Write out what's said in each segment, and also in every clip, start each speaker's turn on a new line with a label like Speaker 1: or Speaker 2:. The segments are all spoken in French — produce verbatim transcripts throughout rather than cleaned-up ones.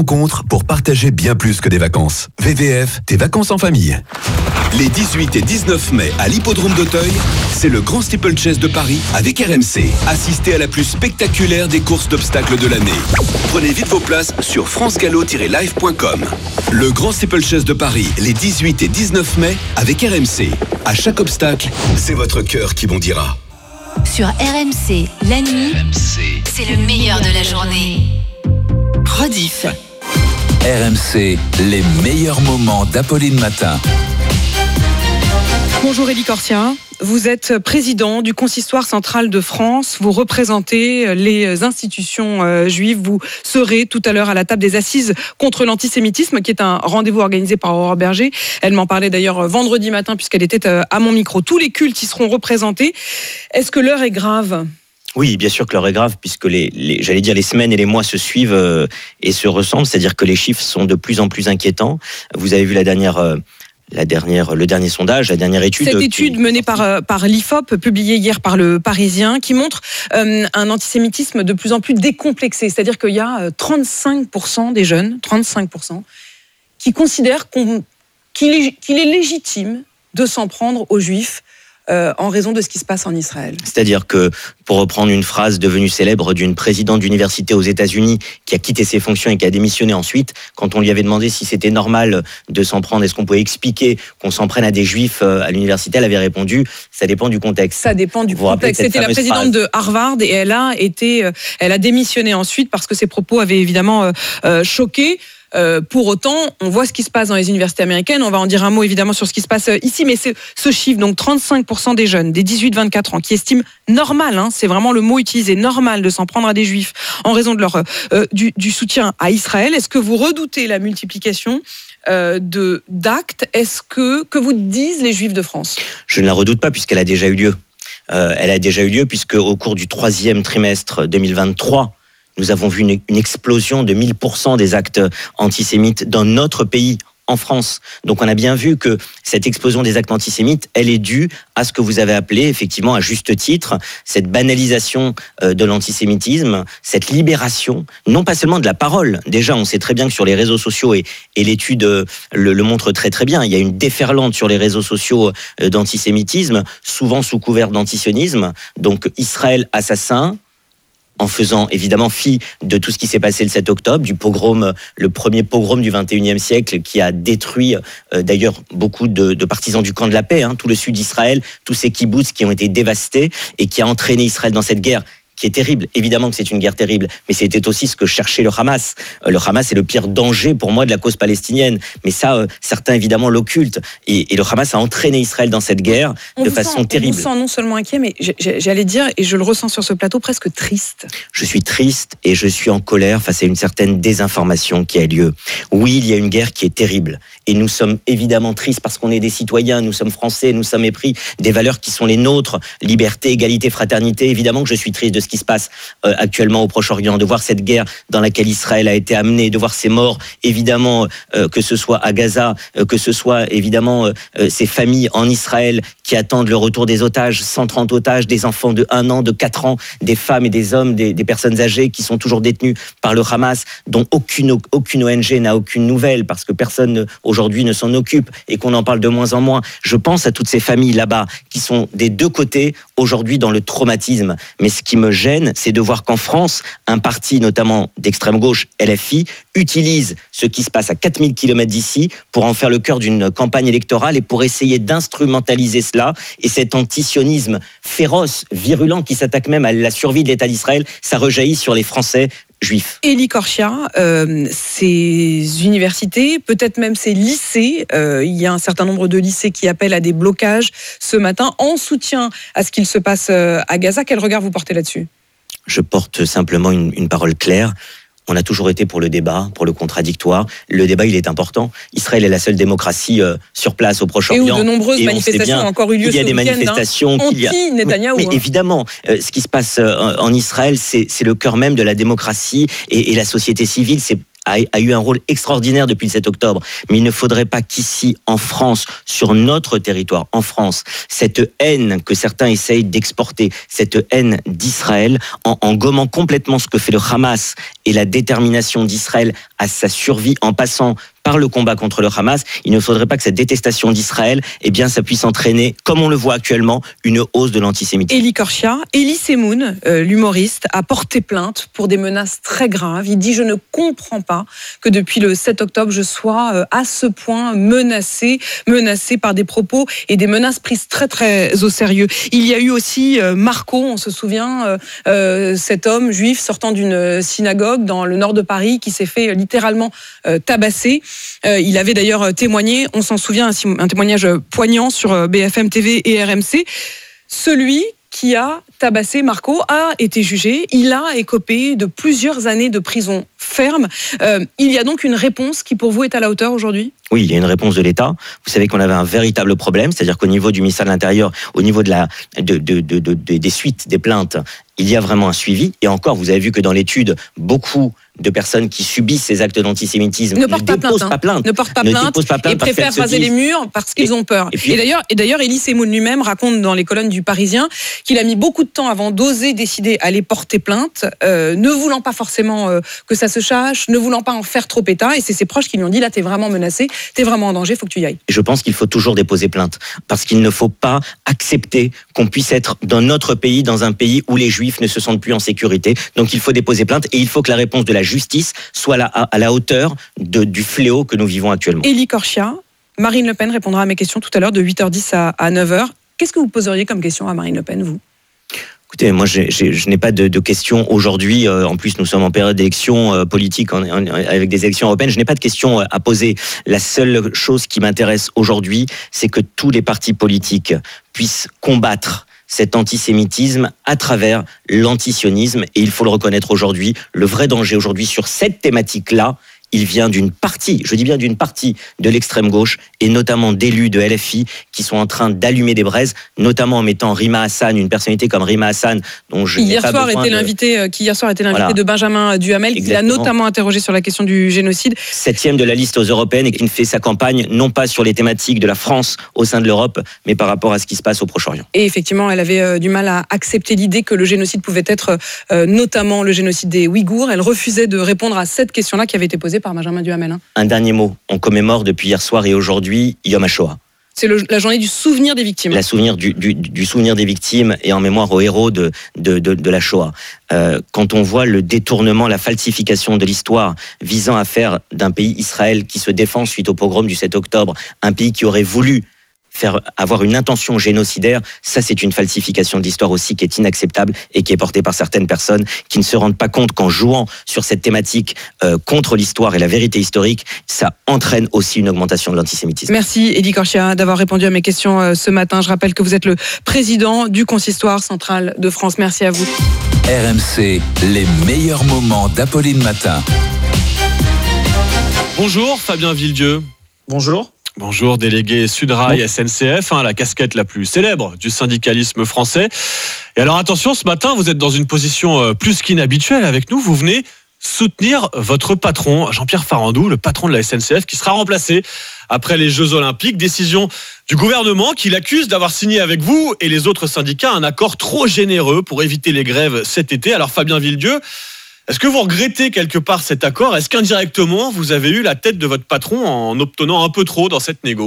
Speaker 1: rencontre pour partager bien plus que des vacances. V V F, tes vacances en famille. Les dix-huit et dix-neuf mai à l'hippodrome d'Auteuil, c'est le Grand Steeplechase de Paris avec R M C. Assistez à la plus spectaculaire des courses d'obstacles de l'année. Prenez vite vos places sur france gallo tiret live point com. Le Grand Steeplechase de Paris, les dix-huit et dix-neuf mai avec R M C. À chaque obstacle, c'est votre cœur qui bondira.
Speaker 2: Sur R M C, la nuit, R M C, c'est le meilleur de la journée. Rediff.
Speaker 3: R M C, les meilleurs moments d'Apolline Matin.
Speaker 4: Bonjour Élie Corsia, vous êtes président du Consistoire central de France, vous représentez les institutions euh, juives, vous serez tout à l'heure à la table des assises contre l'antisémitisme, qui est un rendez-vous organisé par Aurore Berger. Elle m'en parlait d'ailleurs vendredi matin puisqu'elle était euh, à mon micro. Tous les cultes y seront représentés. Est-ce que l'heure est grave ?
Speaker 5: Oui, bien sûr que l'heure est grave, puisque les, les, j'allais dire les semaines et les mois se suivent euh, et se ressemblent, c'est-à-dire que les chiffres sont de plus en plus inquiétants. Vous avez vu la dernière... Euh, La dernière, le dernier sondage, la dernière étude.
Speaker 4: Cette étude
Speaker 5: qui...
Speaker 4: menée par, par l'I F O P, publiée hier par le Parisien, qui montre euh, un antisémitisme de plus en plus décomplexé. C'est-à-dire qu'il y a trente-cinq pour cent des jeunes, trente-cinq pour cent, qui considèrent qu'on, qu'il, est, qu'il est légitime de s'en prendre aux Juifs euh, en raison de ce qui se passe en Israël.
Speaker 5: C'est-à-dire que, pour reprendre une phrase devenue célèbre d'une présidente d'université aux États-Unis qui a quitté ses fonctions et qui a démissionné ensuite, quand on lui avait demandé si c'était normal de s'en prendre, est-ce qu'on pouvait expliquer qu'on s'en prenne à des Juifs à l'université, elle avait répondu, ça dépend du contexte.
Speaker 4: Ça dépend du
Speaker 5: Vous
Speaker 4: contexte. C'était la présidente phrase. de Harvard et elle a été, elle a démissionné ensuite parce que ses propos avaient évidemment euh, choqué. Euh, pour autant, on voit ce qui se passe dans les universités américaines. On va en dire un mot évidemment sur ce qui se passe ici, mais c'est ce chiffre, donc trente-cinq pour cent des jeunes, des dix-huit à vingt-quatre ans, qui estiment normal, hein, c'est vraiment le mot utilisé, normal de s'en prendre à des Juifs en raison de leur euh, du, du soutien à Israël. Est-ce que vous redoutez la multiplication euh, de d'actes ? Est-ce que que vous disent les Juifs de France ?
Speaker 5: Je ne la redoute pas puisqu'elle a déjà eu lieu. Euh, elle a déjà eu lieu puisque au cours du troisième trimestre deux mille vingt-trois. Nous avons vu une, une explosion de mille pour cent des actes antisémites dans notre pays, en France. Donc on a bien vu que cette explosion des actes antisémites, elle est due à ce que vous avez appelé, effectivement, à juste titre, cette banalisation de l'antisémitisme, cette libération, non pas seulement de la parole. Déjà, on sait très bien que sur les réseaux sociaux, et, et l'étude le, le montre très très bien, il y a une déferlante sur les réseaux sociaux d'antisémitisme, souvent sous couvert d'antisionisme. Donc Israël assassin, en faisant évidemment fi de tout ce qui s'est passé le sept octobre, du pogrom, le premier pogrom du vingt et unième siècle qui a détruit euh, d'ailleurs beaucoup de, de partisans du camp de la paix, hein, tout le sud d'Israël, tous ces kibboutz qui ont été dévastés et qui a entraîné Israël dans cette guerre qui est terrible. Évidemment que c'est une guerre terrible, mais c'était aussi ce que cherchait le Hamas. Le Hamas est le pire danger pour moi de la cause palestinienne, mais ça, euh, certains évidemment l'occultent. Et, et le Hamas a entraîné Israël dans cette guerre on de façon
Speaker 4: sent,
Speaker 5: terrible.
Speaker 4: On vous sent non seulement inquiet, mais j'allais dire, et je le ressens sur ce plateau, presque triste.
Speaker 5: Je suis triste et je suis en colère face à une certaine désinformation qui a lieu. Oui, il y a une guerre qui est terrible. Et nous sommes évidemment tristes parce qu'on est des citoyens, nous sommes français, nous sommes épris des valeurs qui sont les nôtres, liberté, égalité, fraternité. Évidemment que je suis triste de ce qui se passe euh, actuellement au Proche-Orient, de voir cette guerre dans laquelle Israël a été amené, de voir ces morts, évidemment, euh, que ce soit à Gaza, euh, que ce soit évidemment euh, ces familles en Israël qui attendent le retour des otages, cent trente otages, des enfants de un an, de quatre ans, des femmes et des hommes, des, des personnes âgées qui sont toujours détenues par le Hamas, dont aucune, aucune O N G n'a aucune nouvelle parce que personne aujourd'hui ne s'en occupe et qu'on en parle de moins en moins. Je pense à toutes ces familles là-bas qui sont des deux côtés aujourd'hui dans le traumatisme. Mais ce qui me gêne, c'est de voir qu'en France, un parti notamment d'extrême gauche, L F I, utilise ce qui se passe à quatre mille kilomètres d'ici pour en faire le cœur d'une campagne électorale et pour essayer d'instrumentaliser cela. Et cet antisionisme féroce, virulent, qui s'attaque même à la survie de l'État d'Israël, ça rejaillit sur les Français juifs.
Speaker 4: Élie Corsia, euh, ces universités, peut-être même ces lycées, euh, il y a un certain nombre de lycées qui appellent à des blocages ce matin en soutien à ce qu'il se passe à Gaza. Quel regard vous portez là-dessus ?
Speaker 5: Je porte simplement une, une parole claire. On a toujours été pour le débat, pour le contradictoire. Le débat, il est important. Israël est la seule démocratie euh, sur place au Proche-Orient.
Speaker 4: Et où de nombreuses manifestations ont encore eu lieu ce week-end.
Speaker 5: Il y a des manifestations.
Speaker 4: Hein,
Speaker 5: qu'il y a...
Speaker 4: anti-Netanyahou.
Speaker 5: Mais, mais évidemment, euh, ce qui se passe euh, en Israël, c'est, c'est le cœur même de la démocratie et, et la société civile. C'est a, a eu un rôle extraordinaire depuis le sept octobre. Mais il ne faudrait pas qu'ici, en France, sur notre territoire, en France, cette haine que certains essayent d'exporter, cette haine d'Israël, en, en gommant complètement ce que fait le Hamas et la détermination d'Israël à sa survie en passant par le combat contre le Hamas, il ne faudrait pas que cette détestation d'Israël, eh bien, ça puisse entraîner, comme on le voit actuellement, une hausse de l'antisémitisme.
Speaker 4: Élie Korchia, Elie Semoun, euh, l'humoriste, a porté plainte pour des menaces très graves. Il dit « Je ne comprends pas que depuis le sept octobre, je sois euh, à ce point menacé, menacé par des propos et des menaces prises très très au sérieux. » Il y a eu aussi euh, Marco, on se souvient, euh, euh, cet homme juif sortant d'une synagogue dans le nord de Paris qui s'est fait euh, littéralement euh, tabasser. Euh, il avait d'ailleurs témoigné, on s'en souvient, un, un témoignage poignant sur B F M T V et R M C. Celui qui a tabassé Marco a été jugé. Il a écopé de plusieurs années de prison ferme. Euh, il y a donc une réponse qui, pour vous, est à la hauteur aujourd'hui ?
Speaker 5: Oui, il y a une réponse de l'État. Vous savez qu'on avait un véritable problème, c'est-à-dire qu'au niveau du ministère de l'Intérieur, au niveau de la, de, de, de, de, de, des suites, des plaintes, il y a vraiment un suivi. Et encore, vous avez vu que dans l'étude, beaucoup de personnes qui subissent ces actes d'antisémitisme
Speaker 4: ne portent
Speaker 5: ne
Speaker 4: pas
Speaker 5: déposent
Speaker 4: plainte,
Speaker 5: pas plainte,
Speaker 4: ne portent pas
Speaker 5: ne
Speaker 4: plainte,
Speaker 5: pas plainte
Speaker 4: et préfèrent raser les murs parce qu'ils
Speaker 5: et,
Speaker 4: ont peur. Et, puis, et d'ailleurs, et d'ailleurs, Elie Semoun lui-même raconte dans les colonnes du Parisien qu'il a mis beaucoup de temps avant d'oser décider à aller porter plainte, euh, ne voulant pas forcément euh, que ça se sache, ne voulant pas en faire trop état. Et c'est ses proches qui lui ont dit là, t'es vraiment menacé, t'es vraiment en danger, faut que tu y ailles.
Speaker 5: Je pense qu'il faut toujours déposer plainte parce qu'il ne faut pas accepter qu'on puisse être dans notre pays, dans un pays où les Juifs ne se sentent plus en sécurité. Donc il faut déposer plainte et il faut que la réponse de la justice soit à, à la hauteur de, du fléau que nous vivons actuellement.
Speaker 4: Élie Korchia, Marine Le Pen répondra à mes questions tout à l'heure de huit heures dix à, à neuf heures. Qu'est-ce que vous poseriez comme question à Marine Le Pen, vous ?
Speaker 5: Écoutez, moi, j'ai, j'ai, je n'ai pas de, de questions aujourd'hui. Euh, en plus, nous sommes en période d'élections euh, politiques, en, en, avec des élections européennes. Je n'ai pas de questions à poser. La seule chose qui m'intéresse aujourd'hui, c'est que tous les partis politiques puissent combattre cet antisémitisme à travers l'antisionisme. Et il faut le reconnaître aujourd'hui, le vrai danger aujourd'hui sur cette thématique-là, il vient d'une partie, je dis bien d'une partie de l'extrême gauche, et notamment d'élus de L F I qui sont en train d'allumer des braises, notamment en mettant Rima Hassan, une personnalité comme Rima Hassan, dont je
Speaker 4: hier
Speaker 5: n'ai pas
Speaker 4: soir
Speaker 5: besoin
Speaker 4: était
Speaker 5: de...
Speaker 4: l'invité, qui hier soir était l'invité
Speaker 5: voilà.
Speaker 4: de Benjamin Duhamel, qui l'a notamment interrogé sur la question du génocide.
Speaker 5: Septième de la liste aux européennes et qui ne fait sa campagne non pas sur les thématiques de la France au sein de l'Europe, mais par rapport à ce qui se passe au Proche-Orient.
Speaker 4: Et effectivement, elle avait euh, du mal à accepter l'idée que le génocide pouvait être euh, notamment le génocide des Ouïghours. Elle refusait de répondre à cette question-là qui avait été posée par Benjamin Duhamel. Hein.
Speaker 5: Un dernier mot. On commémore depuis hier soir et aujourd'hui Yom HaShoah.
Speaker 4: C'est le, la journée du souvenir des victimes.
Speaker 5: La souvenir du, du, du souvenir des victimes et en mémoire aux héros de, de, de, de la Shoah. Euh, quand on voit le détournement, la falsification de l'histoire visant à faire d'un pays Israël qui se défend suite au pogrom du sept octobre, un pays qui aurait voulu faire avoir une intention génocidaire, ça c'est une falsification de l'histoire aussi qui est inacceptable et qui est portée par certaines personnes qui ne se rendent pas compte qu'en jouant sur cette thématique euh, contre l'histoire et la vérité historique, ça entraîne aussi une augmentation de l'antisémitisme.
Speaker 4: Merci Élie Korchia d'avoir répondu à mes questions euh, ce matin. Je rappelle que vous êtes le président du Consistoire central de France. Merci à vous.
Speaker 3: R M C, les meilleurs moments d'Apolline Matin.
Speaker 6: Bonjour Fabien Villedieu.
Speaker 7: Bonjour.
Speaker 6: Bonjour, délégué Sudrail bon. S N C F, hein, la casquette la plus célèbre du syndicalisme français. Et alors attention, ce matin, vous êtes dans une position euh, plus qu'inhabituelle avec nous. Vous venez soutenir votre patron, Jean-Pierre Farandou, le patron de la S N C F, qui sera remplacé après les Jeux Olympiques. Décision du gouvernement qui l'accuse d'avoir signé avec vous et les autres syndicats un accord trop généreux pour éviter les grèves cet été. Alors Fabien Villedieu, est-ce que vous regrettez quelque part cet accord ? Est-ce qu'indirectement, vous avez eu la tête de votre patron en obtenant un peu trop dans cette négo ?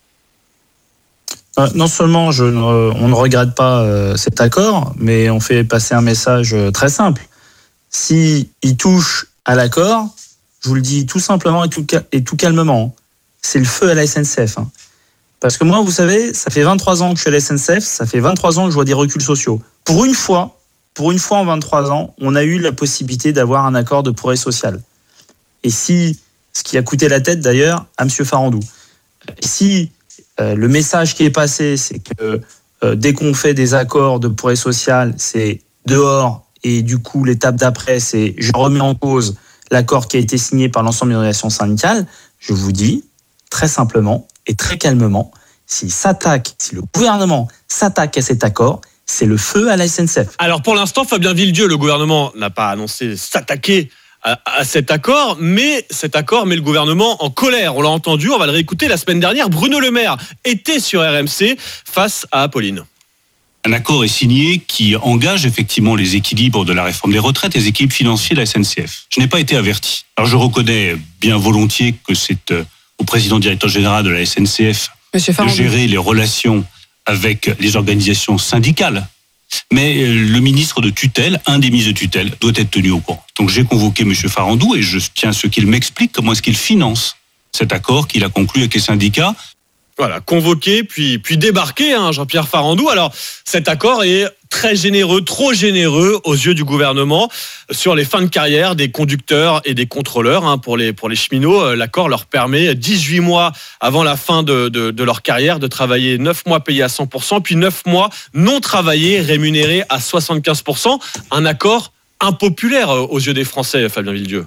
Speaker 7: euh, Non seulement je ne, on ne regrette pas euh, cet accord, mais on fait passer un message très simple. S'il touche à l'accord, je vous le dis tout simplement et tout, et tout calmement, c'est le feu à la S N C F. Hein. Parce que moi, vous savez, ça fait vingt-trois ans que je suis à la S N C F, ça fait vingt-trois ans que je vois des reculs sociaux. Pour une fois, Pour une fois en vingt-trois ans, on a eu la possibilité d'avoir un accord de progrès social. Et si, ce qui a coûté la tête d'ailleurs à M. Farandou, et si euh, le message qui est passé, c'est que euh, dès qu'on fait des accords de progrès social, c'est dehors, et du coup l'étape d'après, c'est je remets en cause l'accord qui a été signé par l'ensemble des organisations syndicales, je vous dis très simplement et très calmement, s'il s'attaque, si le gouvernement s'attaque à cet accord, c'est le feu à la S N C F.
Speaker 6: Alors pour l'instant, Fabien Villedieu, le gouvernement n'a pas annoncé s'attaquer à, à cet accord, mais cet accord met le gouvernement en colère. On l'a entendu, on va le réécouter. La semaine dernière, Bruno Le Maire était sur R M C face à Apolline.
Speaker 8: Un accord est signé qui engage effectivement les équilibres de la réforme des retraites et les équilibres financiers de la S N C F. Je n'ai pas été averti. Alors je reconnais bien volontiers que c'est au président directeur général de la S N C F de gérer les relations avec les organisations syndicales. Mais le ministre de tutelle, un des ministres de tutelle, doit être tenu au courant. Donc j'ai convoqué M. Farandou et je tiens à ce qu'il m'explique comment est-ce qu'il finance cet accord qu'il a conclu avec les syndicats.
Speaker 6: Voilà, convoqué, puis, puis débarqué, hein, Jean-Pierre Farandou. Alors, cet accord est très généreux, trop généreux aux yeux du gouvernement sur les fins de carrière des conducteurs et des contrôleurs. Hein, pour les, pour les cheminots, l'accord leur permet dix-huit mois avant la fin de, de, de leur carrière de travailler neuf mois payés à cent pour cent, puis neuf mois non travaillés, rémunérés à soixante-quinze pour cent. Un accord impopulaire aux yeux des Français, Fabien Villedieu.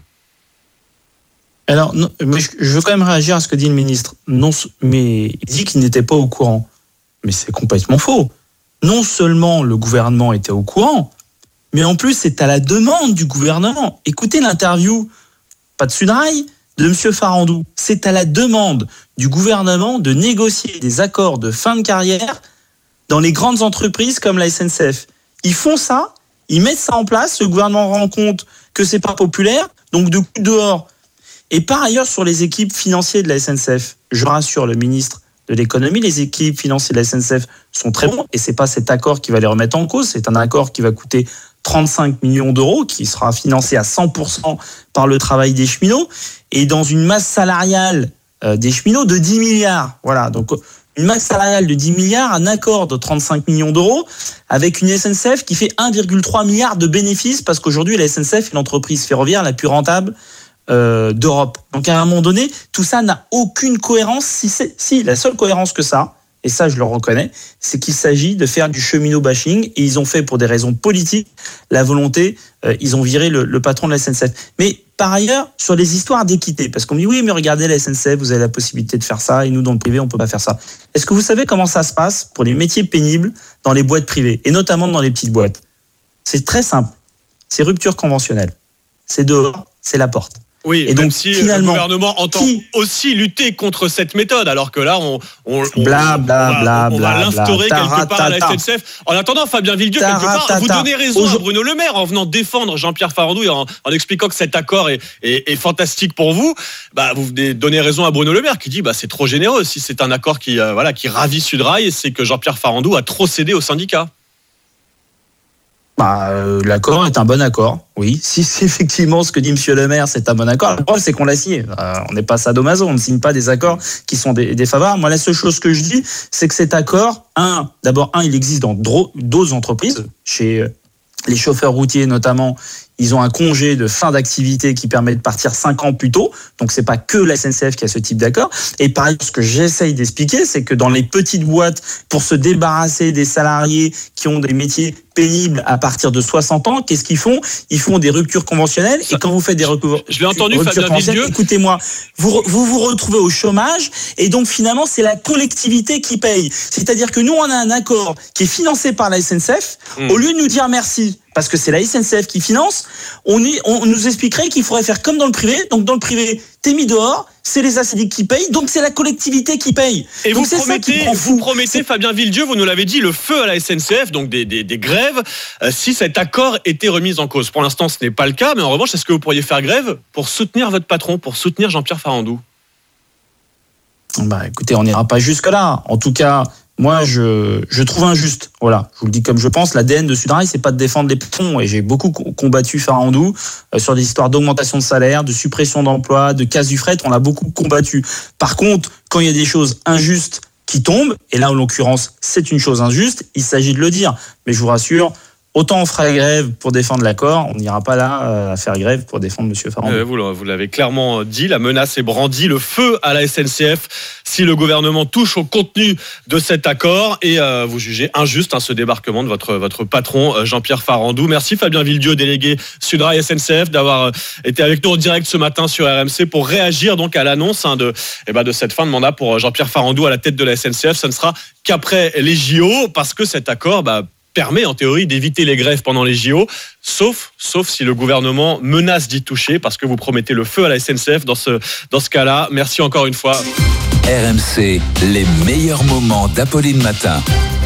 Speaker 7: Alors, non, mais je veux quand même réagir à ce que dit le ministre. Non, mais il dit qu'il n'était pas au courant. Mais c'est complètement faux. Non seulement le gouvernement était au courant, mais en plus c'est à la demande du gouvernement. Écoutez l'interview, pas de Sudrail, de M. Farandou. C'est à la demande du gouvernement de négocier des accords de fin de carrière dans les grandes entreprises comme la S N C F. Ils font ça, ils mettent ça en place, le gouvernement rend compte que c'est pas populaire, donc de coup dehors. Et par ailleurs, sur les équipes financières de la S N C F, je rassure le ministre de l'économie, les équipes financières de la S N C F sont très bons et c'est pas cet accord qui va les remettre en cause, c'est un accord qui va coûter trente-cinq millions d'euros, qui sera financé à cent pour cent par le travail des cheminots et dans une masse salariale des cheminots de dix milliards. Voilà, donc une masse salariale de dix milliards, un accord de trente-cinq millions d'euros avec une S N C F qui fait un virgule trois milliard de bénéfices parce qu'aujourd'hui la S N C F est l'entreprise ferroviaire la plus rentable Euh, d'Europe. Donc à un moment donné, tout ça n'a aucune cohérence. Si, c'est, si la seule cohérence que ça, et ça je le reconnais, c'est qu'il s'agit de faire du cheminot bashing et ils ont fait pour des raisons politiques la volonté, euh, ils ont viré le, le patron de la S N C F. Mais par ailleurs, sur les histoires d'équité, parce qu'on me dit oui mais regardez la S N C F, vous avez la possibilité de faire ça et nous dans le privé on peut pas faire ça. Est-ce que vous savez comment ça se passe pour les métiers pénibles dans les boîtes privées et notamment dans les petites boîtes? C'est très simple, c'est rupture conventionnelle, c'est dehors, c'est la porte.
Speaker 6: Oui, et donc, même si le gouvernement entend qui... aussi lutter contre cette méthode, alors que là, on, on, on,
Speaker 7: bla, bla,
Speaker 6: on,
Speaker 7: bla,
Speaker 6: on va
Speaker 7: bla,
Speaker 6: l'instaurer
Speaker 7: bla,
Speaker 6: quelque part à la S N C F. En attendant, Fabien Villedieu, quelque part, vous donnez raison à Bruno Le Maire en venant défendre Jean-Pierre Farandou et en, en expliquant que cet accord est, est, est fantastique pour vous. Bah, vous donnez raison à Bruno Le Maire qui dit bah, c'est trop généreux. Si c'est un accord qui, euh, voilà, qui ravit Sudrail, c'est que Jean-Pierre Farandou a trop cédé aux syndicats.
Speaker 7: Bah, euh, l'accord est un bon accord, oui. Si c'est effectivement ce que dit M. Le Maire, c'est un bon accord. Le problème, c'est qu'on l'a signé. Euh, on n'est pas sadomaso, on ne signe pas des accords qui sont des, défavorables. Moi, la seule chose que je dis, c'est que cet accord, un, d'abord, un, il existe dans d'autres entreprises, chez les chauffeurs routiers notamment. Ils ont un congé de fin d'activité qui permet de partir cinq ans plus tôt. Donc, c'est pas que la S N C F qui a ce type d'accord. Et par ailleurs, ce que j'essaye d'expliquer, c'est que dans les petites boîtes, pour se débarrasser des salariés qui ont des métiers pénibles à partir de soixante ans, qu'est-ce qu'ils font? Ils font des ruptures conventionnelles. Et quand vous faites des ruptures
Speaker 6: je l'ai entendu,
Speaker 7: conventionnelles, écoutez-moi, vous, vous vous retrouvez au chômage. Et donc, finalement, c'est la collectivité qui paye. C'est-à-dire que nous, on a un accord qui est financé par la S N C F. Mmh. Au lieu de nous dire merci, parce que c'est la S N C F qui finance, on, est, on nous expliquerait qu'il faudrait faire comme dans le privé. Donc dans le privé, t'es mis dehors, c'est les assédiques qui payent, donc c'est la collectivité qui paye.
Speaker 6: Et
Speaker 7: donc
Speaker 6: vous
Speaker 7: c'est
Speaker 6: promettez,
Speaker 7: ça qui
Speaker 6: vous promettez Fabien Villedieu, vous nous l'avez dit, le feu à la S N C F, donc des, des, des grèves, euh, si cet accord était remis en cause. Pour l'instant, ce n'est pas le cas, mais en revanche, est-ce que vous pourriez faire grève pour soutenir votre patron, pour soutenir Jean-Pierre Farandou?
Speaker 7: Bah écoutez, on n'ira pas jusque-là. En tout cas, moi, je, je trouve injuste. Voilà, je vous le dis comme je pense. L'A D N de Sudrail, c'est pas de défendre les patrons. Et j'ai beaucoup combattu Farandou euh, sur des histoires d'augmentation de salaire, de suppression d'emplois, de casse du fret. On l'a beaucoup combattu. Par contre, quand il y a des choses injustes qui tombent, et là, en l'occurrence, c'est une chose injuste, il s'agit de le dire. Mais je vous rassure, autant on fera grève pour défendre l'accord, on n'ira pas là à faire grève pour défendre M. Farandou.
Speaker 6: Euh, vous, vous l'avez clairement dit, la menace est brandie, le feu à la S N C F si le gouvernement touche au contenu de cet accord et euh, vous jugez injuste hein, ce débarquement de votre, votre patron euh, Jean-Pierre Farandou. Merci Fabien Villedieu, délégué Sudrail S N C F, d'avoir euh, été avec nous en direct ce matin sur R M C pour réagir donc à l'annonce hein, de, eh ben, de cette fin de mandat pour Jean-Pierre Farandou à la tête de la S N C F. Ça ne sera qu'après les J O parce que cet accord... Bah, permet en théorie d'éviter les grèves pendant les J O, sauf, sauf si le gouvernement menace d'y toucher, parce que vous promettez le feu à la S N C F dans ce, dans ce cas-là. Merci encore une fois.
Speaker 3: R M C, les meilleurs moments d'Apolline Matin.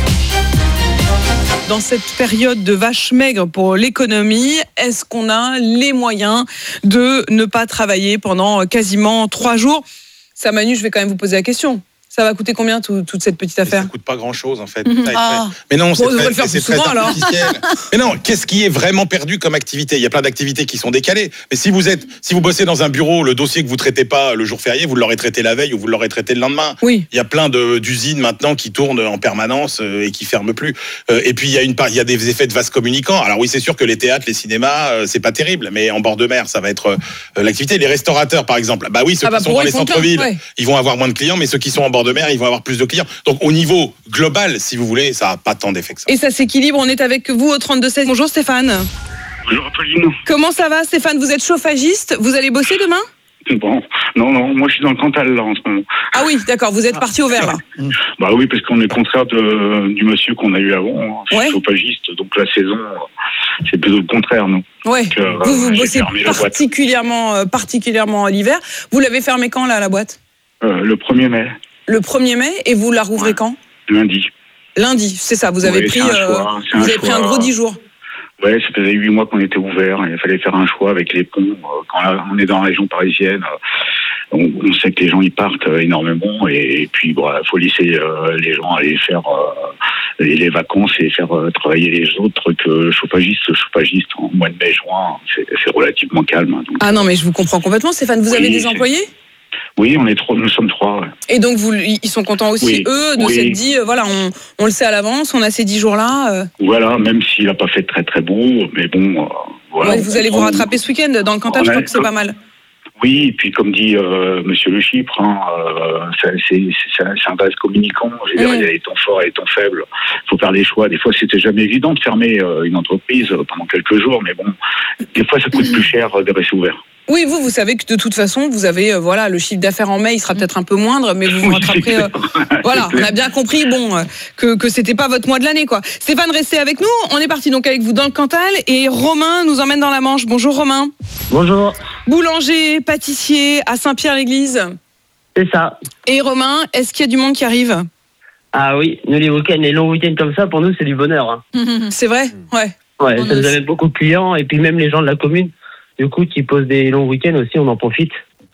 Speaker 4: Dans cette période de vache maigre pour l'économie, est-ce qu'on a les moyens de ne pas travailler pendant quasiment trois jours ? Ça, Manu, je vais quand même vous poser la question. Ça va coûter combien tout, toute cette petite affaire ?
Speaker 9: Ça coûte pas grand-chose en fait.
Speaker 4: Mm-hmm. Ah.
Speaker 9: Mais non, c'est
Speaker 4: bon,
Speaker 9: très,
Speaker 4: le faire
Speaker 9: c'est
Speaker 4: plus
Speaker 9: très
Speaker 4: souvent,
Speaker 9: artificiel. Mais non, qu'est-ce qui est vraiment perdu comme activité ? Il y a plein d'activités qui sont décalées. Mais si vous êtes, si vous bossez dans un bureau, le dossier que vous traitez pas le jour férié, vous l'aurez traité la veille ou vous l'aurez traité le lendemain.
Speaker 4: Oui.
Speaker 9: Il y a plein de, d'usines maintenant qui tournent en permanence euh, et qui ferment plus. Euh, et puis il y a une part, il y a des effets de vase communicants. Alors oui, c'est sûr que les théâtres, les cinémas, euh, c'est pas terrible, mais en bord de mer, ça va être euh, l'activité. Les restaurateurs, par exemple, bah oui, ceux
Speaker 4: ah bah
Speaker 9: qui sont dans les centres-villes,
Speaker 4: ouais.
Speaker 9: ils vont avoir moins de clients, mais ceux qui sont en bord de mer, ils vont avoir plus de clients. Donc au niveau global, si vous voulez, ça n'a pas tant d'effet que ça.
Speaker 4: Et ça s'équilibre. On est avec vous au trente-deux seize. Bonjour Stéphane.
Speaker 10: Bonjour Apolline.
Speaker 4: Comment ça va Stéphane ? Vous êtes chauffagiste ? Vous allez bosser demain ?
Speaker 10: Bon, non, non, moi je suis dans le Cantal là en ce moment.
Speaker 4: Ah oui, d'accord, vous êtes parti au vert là.
Speaker 10: Bah oui, parce qu'on est contraire de, du monsieur qu'on a eu avant. Je suis
Speaker 4: ouais.
Speaker 10: chauffagiste, donc la saison, c'est plutôt le contraire, nous.
Speaker 4: Ouais.
Speaker 10: Donc, euh,
Speaker 4: vous vous bossez particulièrement, euh, particulièrement l'hiver. Vous l'avez fermé quand là, la boîte ?
Speaker 10: euh, Le premier mai.
Speaker 4: Le premier mai, et vous la rouvrez ouais. quand ?
Speaker 10: Lundi.
Speaker 4: Lundi, c'est ça, vous avez,
Speaker 10: oui,
Speaker 4: pris,
Speaker 10: un
Speaker 4: euh,
Speaker 10: choix,
Speaker 4: vous
Speaker 10: un
Speaker 4: avez
Speaker 10: choix.
Speaker 4: pris un gros dix jours.
Speaker 10: Oui, ça faisait huit mois qu'on était ouvert. Il fallait faire un choix avec les ponts. Quand on est dans la région parisienne, on, on sait que les gens y partent énormément. Et, et puis, il bon, faut laisser euh, les gens aller faire euh, les vacances et faire euh, travailler les autres que chauffagiste. Chauffagiste, en mois de mai, juin, c'est, c'est relativement calme. Donc,
Speaker 4: ah non, mais je vous comprends complètement. Stéphane, vous oui, avez des employés ?
Speaker 10: Oui, on est trois, nous sommes trois. Ouais.
Speaker 4: Et donc, vous, ils sont contents aussi,
Speaker 10: oui,
Speaker 4: eux, de
Speaker 10: oui.
Speaker 4: s'être dit, euh, voilà, on, on le sait à l'avance, on a ces dix jours-là. Euh...
Speaker 10: Voilà, même s'il n'a pas fait très très beau, mais bon, euh, voilà.
Speaker 4: Ouais, vous allez vous rattraper ce week-end dans le Cantal, je crois que c'est pas mal.
Speaker 10: Oui, et puis comme dit euh, Monsieur Le Chypre, hein, euh, c'est, c'est, c'est, c'est un vase communicant. Je veux dire, il y a les temps forts et les temps faibles. Il faut faire des choix. Des fois, c'était jamais évident de fermer euh, une entreprise pendant quelques jours, mais bon, des fois, ça coûte plus cher de rester ouvert.
Speaker 4: Oui, vous, vous savez que de toute façon, vous avez, euh, voilà, le chiffre d'affaires en mai, il sera peut-être un peu moindre, mais vous vous rattraperez. Euh, voilà, on a bien compris, bon, euh, que que c'était pas votre mois de l'année, quoi. Stéphane, restez avec nous. On est parti donc avec vous dans le Cantal et Romain nous emmène dans la Manche. Bonjour Romain.
Speaker 11: Bonjour.
Speaker 4: Boulanger, pâtissier à Saint-Pierre-l'Église.
Speaker 11: C'est ça.
Speaker 4: Et Romain, est-ce qu'il y a du monde qui arrive ?
Speaker 11: Ah oui, nous les week-ends, les longs week-ends comme ça, pour nous, c'est du bonheur. Hein.
Speaker 4: Mmh, c'est vrai, ouais.
Speaker 11: Ouais, ça nous amène beaucoup de clients et puis même les gens de la commune. Du coup, qui posent des longs week-ends aussi, on en profite.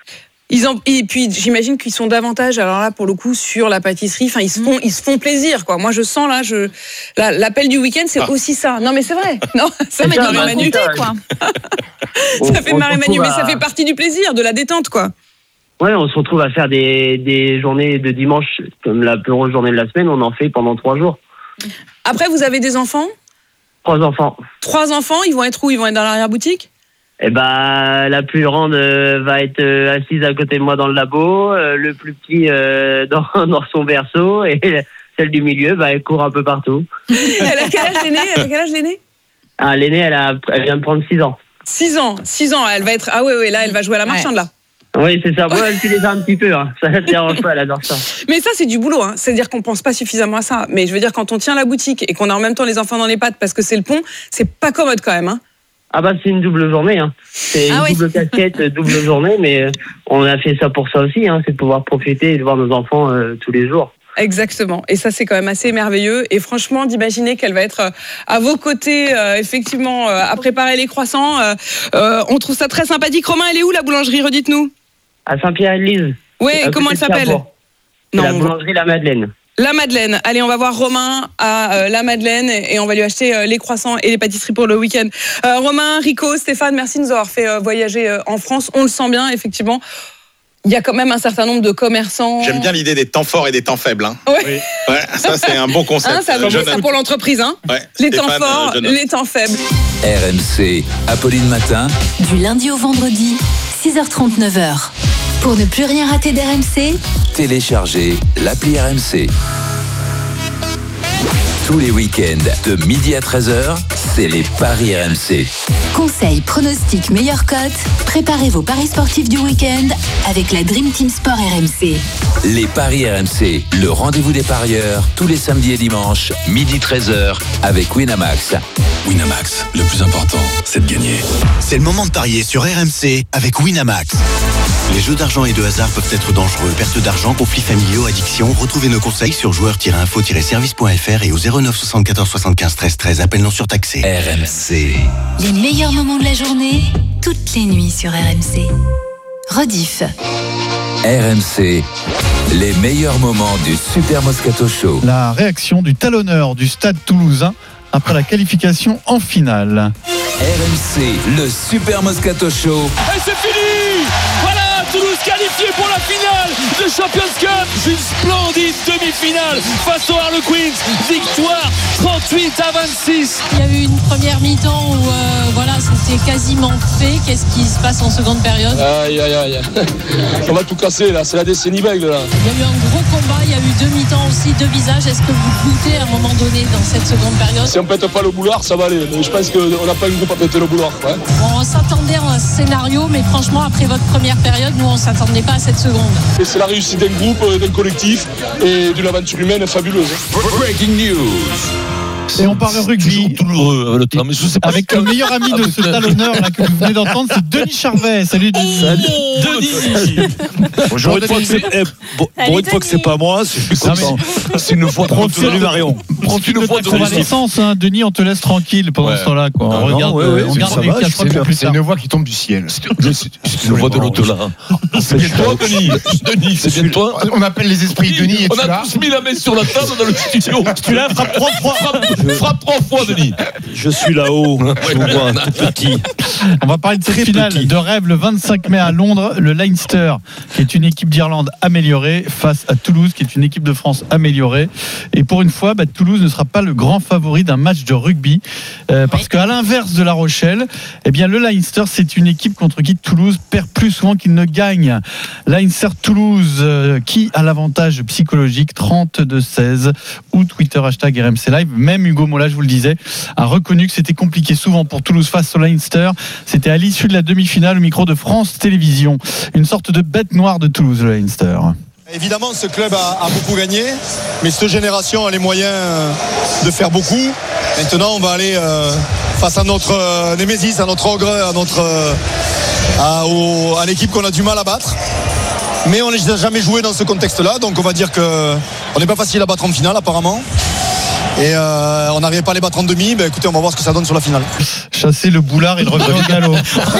Speaker 4: Ils en, et puis, j'imagine qu'ils sont davantage, alors là, pour le coup, sur la pâtisserie. Enfin, ils se font, ils se font plaisir, quoi. Moi, je sens, là, je, la, l'appel du week-end, c'est ah. aussi ça. Non, mais c'est vrai. Non, ça fait marrer Manu, quoi. Ça fait marrer Manu, mais ça fait partie du plaisir, de la détente, quoi.
Speaker 11: Ouais, on se retrouve à faire des, des journées de dimanche, comme la plus grosse journée de la semaine, on en fait pendant trois jours.
Speaker 4: Après, vous avez des enfants ?
Speaker 11: Trois enfants.
Speaker 4: Trois enfants, ils vont être où ? Ils vont être dans l'arrière-boutique ?
Speaker 11: Eh ben, la plus grande euh, va être euh, assise à côté de moi dans le labo, euh, le plus petit euh, dans, dans son berceau, et celle du milieu, bah, elle court un peu partout.
Speaker 4: Elle a quel âge l'aînée ? Elle a quel âge l'aînée ?
Speaker 11: Ah, l'aînée, elle, a, elle vient de prendre six ans.
Speaker 4: Six ans, six ans, elle va être... Ah oui, oui, là, elle va jouer à la marchande, là.
Speaker 11: Oui, c'est ça. Moi, elle fait déjà un petit peu. Hein. Ça ne dérange pas, elle adore ça.
Speaker 4: Mais ça, c'est du boulot. Hein. C'est-à-dire qu'on ne pense pas suffisamment à ça. Mais je veux dire, quand on tient la boutique et qu'on a en même temps les enfants dans les pattes parce que c'est le pont, c'est pas commode quand même, hein.
Speaker 11: Ah bah c'est une double journée, hein. C'est une ah double oui. casquette, double journée, mais on a fait ça pour ça aussi, hein. C'est de pouvoir profiter et de voir nos enfants euh, tous les jours.
Speaker 4: Exactement, et ça c'est quand même assez merveilleux, et franchement d'imaginer qu'elle va être à vos côtés, euh, effectivement, euh, à préparer les croissants, euh, euh, on trouve ça très sympathique. Romain, elle est où la boulangerie, redites-nous ?
Speaker 11: À Saint-Pierre-l'Église.
Speaker 4: Oui, comment elle s'appelle ?
Speaker 11: Non, la boulangerie La Madeleine.
Speaker 4: La Madeleine. Allez, on va voir Romain à euh, La Madeleine et on va lui acheter euh, les croissants et les pâtisseries pour le week-end. Euh, Romain, Rico, Stéphane, merci de nous avoir fait euh, voyager euh, en France. On le sent bien, effectivement. Il y a quand même un certain nombre de commerçants.
Speaker 9: J'aime bien l'idée des temps forts et des temps faibles. Hein.
Speaker 4: Ouais. Oui.
Speaker 9: Ouais, ça, c'est un bon concept.
Speaker 4: Hein, ça vaut ça pour l'entreprise. Hein.
Speaker 9: Ouais,
Speaker 4: les
Speaker 9: Stéphane,
Speaker 4: temps forts, les temps faibles.
Speaker 3: R M C, Apolline Matin.
Speaker 2: Du lundi au vendredi, six heures trente, neuf heures. Pour ne plus rien rater d'R M C,
Speaker 3: téléchargez l'appli R M C. Tous les week-ends, de midi à treize heures, c'est les paris R M C.
Speaker 2: Conseils, pronostics, meilleures cotes. Préparez vos paris sportifs du week-end avec la Dream Team Sport R M C.
Speaker 3: Les paris R M C, le rendez-vous des parieurs, tous les samedis et dimanches, midi treize heures, avec Winamax.
Speaker 1: Winamax, le plus important, c'est de gagner.
Speaker 12: C'est le moment de parier sur R M C avec Winamax. Les jeux d'argent et de hasard peuvent être dangereux. Perte d'argent, conflits familiaux, addiction. Retrouvez nos conseils sur joueurs tiret info tiret service point f r et au zéro neuf soixante-quatorze soixante-quinze treize treize. Appel non surtaxé.
Speaker 3: R M C.
Speaker 2: Les meilleurs moments de la journée, toutes les nuits sur R M C. Rediff.
Speaker 3: R M C, les meilleurs moments du Super Moscato Show.
Speaker 13: La réaction du talonneur du Stade Toulousain après la qualification en finale.
Speaker 3: R M C, le Super Moscato Show.
Speaker 14: Et c'est fini! Voilà, Toulouse qualifié pour la finale de Champions Cup. Une splendide demi-finale face aux Harlequins. Victoire trente-huit à vingt-six.
Speaker 15: Il y a eu une première mi-temps où euh, voilà, c'était quasiment fait. Qu'est-ce qui se passe en seconde période?
Speaker 14: Aïe, aïe, aïe. On va tout casser là, c'est la décennie bègle là.
Speaker 15: Il y a eu un gros combat, il y a eu deux mi-temps aussi, deux visages. Est-ce que vous doutez à un moment donné dans cette seconde période?
Speaker 14: Si on pète pas le boulard, ça va aller. Mais je pense qu'on n'a pas une groupe à péter le boulard. Ouais.
Speaker 15: Bon, on s'attendait à un scénario, mais franchement, après votre première période, nous, on ne s'attendait pas à cette seconde.
Speaker 14: Et c'est la réussite d'un groupe, d'un collectif et d'une aventure humaine fabuleuse.
Speaker 3: Breaking news.
Speaker 13: Et on parle rugby
Speaker 16: douloureux, le temps, mais je sais pas
Speaker 13: avec le meilleur ami de ce talonneur là, que vous venez d'entendre, c'est Denis Charvet. Salut Denis.
Speaker 16: Salut. Denis. Bonjour. Pour une fois que c'est, eh, bon, pour une fois que c'est pas moi, je suis content. C'est une fois de Salut Marion.
Speaker 13: Profite de ta convalescence, hein, Denis, on te laisse tranquille pendant ouais. ce temps-là. Quoi.
Speaker 16: Ah,
Speaker 13: on
Speaker 16: non,
Speaker 13: regarde,
Speaker 16: ouais, ouais,
Speaker 13: on regarde
Speaker 16: va,
Speaker 13: quatre fois plus
Speaker 17: C'est
Speaker 13: tard.
Speaker 17: une voix qui tombe du ciel.
Speaker 16: C'est une voix de l'au-delà. C'est bien toi, Denis. Denis, c'est bien toi.
Speaker 17: On appelle les esprits Denis et
Speaker 16: on a tous mis la main sur la table dans le studio.
Speaker 13: Tu l'as, frappe trois fois.
Speaker 16: Frappe trois fois. Denis. Je suis là-haut, je vous vois tout petit.
Speaker 13: On va parler de cette finale petit. de rêve le vingt-cinq mai à Londres. Le Leinster, qui est une équipe d'Irlande améliorée, face à Toulouse, qui est une équipe de France améliorée. Et pour une fois, bah, Toulouse ne sera pas le grand favori d'un match de rugby. Euh, parce qu'à l'inverse de La Rochelle, eh bien, le Leinster, c'est une équipe contre qui Toulouse perd plus souvent qu'il ne gagne. Leinster-Toulouse, euh, qui a l'avantage psychologique, trente-deux seize, ou Twitter hashtag R M C Live. Même Hugo Mola, je vous le disais, a reconnu que c'était compliqué souvent pour Toulouse face au Leinster. C'était à l'issue de la demi-finale au micro de France Télévisions. Une sorte de bête noire de Toulouse, le Leinster.
Speaker 18: Évidemment, ce club a, a beaucoup gagné, mais cette génération a les moyens de faire beaucoup. Maintenant, on va aller euh, face à notre euh, némésis, à notre ogre, à, notre, euh, à, au, à l'équipe qu'on a du mal à battre. Mais on n'a jamais joué dans ce contexte-là, donc on va dire qu'on n'est pas facile à battre en finale apparemment. Et euh, on n'arrivait pas à les battre en demi. Ben écoutez, on va voir ce que ça donne sur la finale.
Speaker 13: Chasser le boulard, il revient au galop.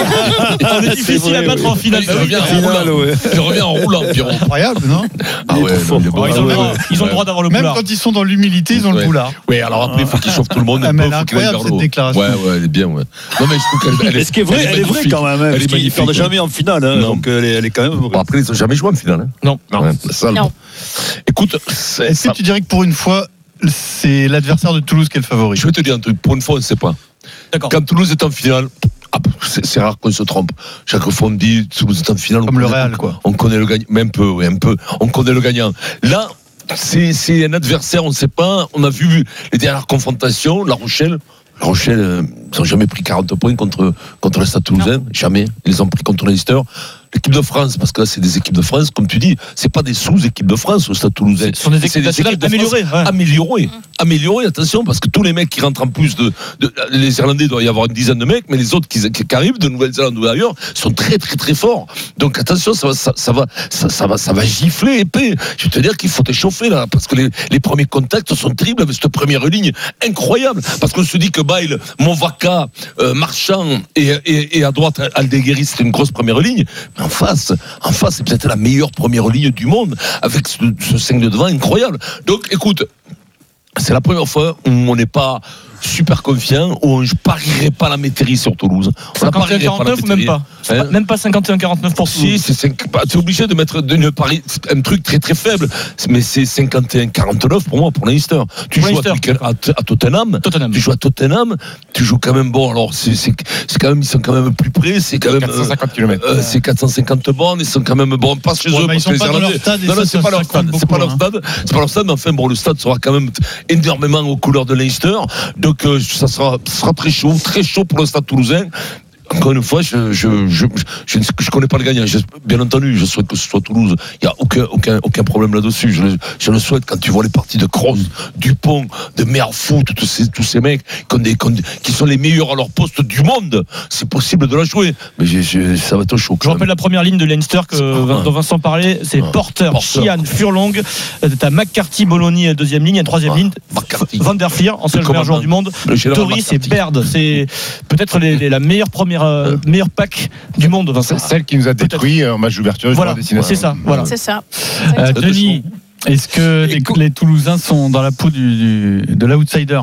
Speaker 16: On est difficile c'est vrai, à battre oui. en finale. Il revient en roulant. Ouais. Il revient en roulant.
Speaker 13: Incroyable, non?
Speaker 16: Ah ouais,
Speaker 13: fort,
Speaker 16: ils,
Speaker 13: bon, ils, ont,
Speaker 16: ouais,
Speaker 13: ils ont le droit d'avoir le boulard. Même quand ils sont dans l'humilité, ils ont ouais. le boulard.
Speaker 16: Oui, alors après, il faut qu'ils chauffent tout le monde.
Speaker 13: Ah, mais elle est incroyable cette déclaration.
Speaker 16: Ouais, ouais, elle est bien. Ouais. Non, mais je trouve qu'elle est. Ce qui est vrai, elle est vraie quand même. Elle est magnifique. Ils ne perdent jamais en finale. Donc elle est quand même. Après, ils n'ont jamais joué en finale.
Speaker 13: Non.
Speaker 16: Non. Écoute,
Speaker 13: est-ce que tu dirais que pour une fois, c'est l'adversaire de Toulouse qui est le favori?
Speaker 16: Je vais te dire un truc, pour une fois on ne sait pas. D'accord. Quand Toulouse est en finale, c'est, c'est rare qu'on se trompe. Chaque fois on me dit Toulouse est en finale.
Speaker 13: Comme le Real quoi.
Speaker 16: On connaît le gagnant, mais un peu, oui, un peu. On connaît le gagnant. Là, c'est, c'est un adversaire, on ne sait pas. On a vu les dernières confrontations, La Rochelle. La Rochelle, euh, ils n'ont jamais pris quarante points contre, contre le Stade Toulousain. Non. Jamais. Ils les ont pris contre Leinster. L'équipe de France, parce que là, c'est des équipes de France, comme tu dis, c'est pas des sous-équipes de France au Stade Toulousain.
Speaker 13: Ce sont des équipes, c'est des équipes de améliorées. Ouais.
Speaker 16: Améliorées. Mmh. Améliorées, attention, parce que tous les mecs qui rentrent en plus de, de les Irlandais, il doit y avoir une dizaine de mecs, mais les autres qui, qui arrivent de Nouvelle-Zélande ou d'ailleurs sont très, très, très forts. Donc attention, ça va, ça, ça va, ça, ça va, ça va gifler épais. Je vais te dire qu'il faut t'échauffer là, parce que les, les premiers contacts sont terribles avec cette première ligne incroyable. Parce qu'on se dit que Bail, Monvaca, euh, Marchand et, et, et à droite Aldeguerri, c'est une grosse première ligne. Mais en face, en face, c'est peut-être la meilleure première ligne du monde avec ce, ce cinq de devant incroyable. Donc, écoute, c'est la première fois où on n'est pas super confiant, où je parierais pas la métairie sur Toulouse.
Speaker 13: cinquante et un quarante-neuf ou même pas hein? Même pas cinquante et un quarante-neuf pour Toulouse.
Speaker 16: Si, c'est, t'es obligé de mettre une pari, un truc très très faible, mais c'est cinquante et un quarante-neuf pour moi, pour Leinster. Tu pour joues Leinster. À, à Tottenham, Tottenham, tu joues à Tottenham, tu joues quand même, bon, alors c'est, c'est, c'est quand même, ils sont quand même plus près, c'est quand même
Speaker 17: quatre cent cinquante kilomètres.
Speaker 16: Euh, c'est quatre cent cinquante bornes, ils sont quand même, bon, pas chez
Speaker 13: ouais,
Speaker 16: eux, parce que les
Speaker 13: Irlandais.
Speaker 16: Non, non, c'est pas leur stade, c'est pas leur stade, c'est pas leur stade, mais enfin, bon, le stade sera quand même énormément aux couleurs de Leinster, donc que ça sera, ça sera très chaud, très chaud pour le Stade Toulousain. Encore une fois, je je je je ne je connais pas le gagnant. Je, bien entendu, je souhaite que ce soit Toulouse. Il y a aucun aucun aucun problème là-dessus. Je le, je le souhaite quand tu vois les parties de Kroos, Dupont, de Merfoot, tous ces tous ces mecs qui, ont des, qui, ont des, qui sont les meilleurs à leur poste du monde. C'est possible de la jouer, mais je, je, ça va être chaud.
Speaker 19: Je rappelle la première ligne de Leinster que dont Vincent parlait, c'est ah, Porter, Sheehan, Furlong. T'as McCarthy, Bologna deuxième ligne, et troisième ah, ligne Van der Fier, ancien meilleur joueur du monde. Toris et Baird. C'est peut-être les, les, la meilleure première Euh, meilleur pack du monde, Vincent.
Speaker 17: Celle qui nous a détruit en match d'ouverture.
Speaker 19: Voilà, c'est ça. Voilà.
Speaker 15: C'est ça.
Speaker 13: Euh, Denis, est-ce que les, les Toulousains sont dans la peau du, du, de l'outsider?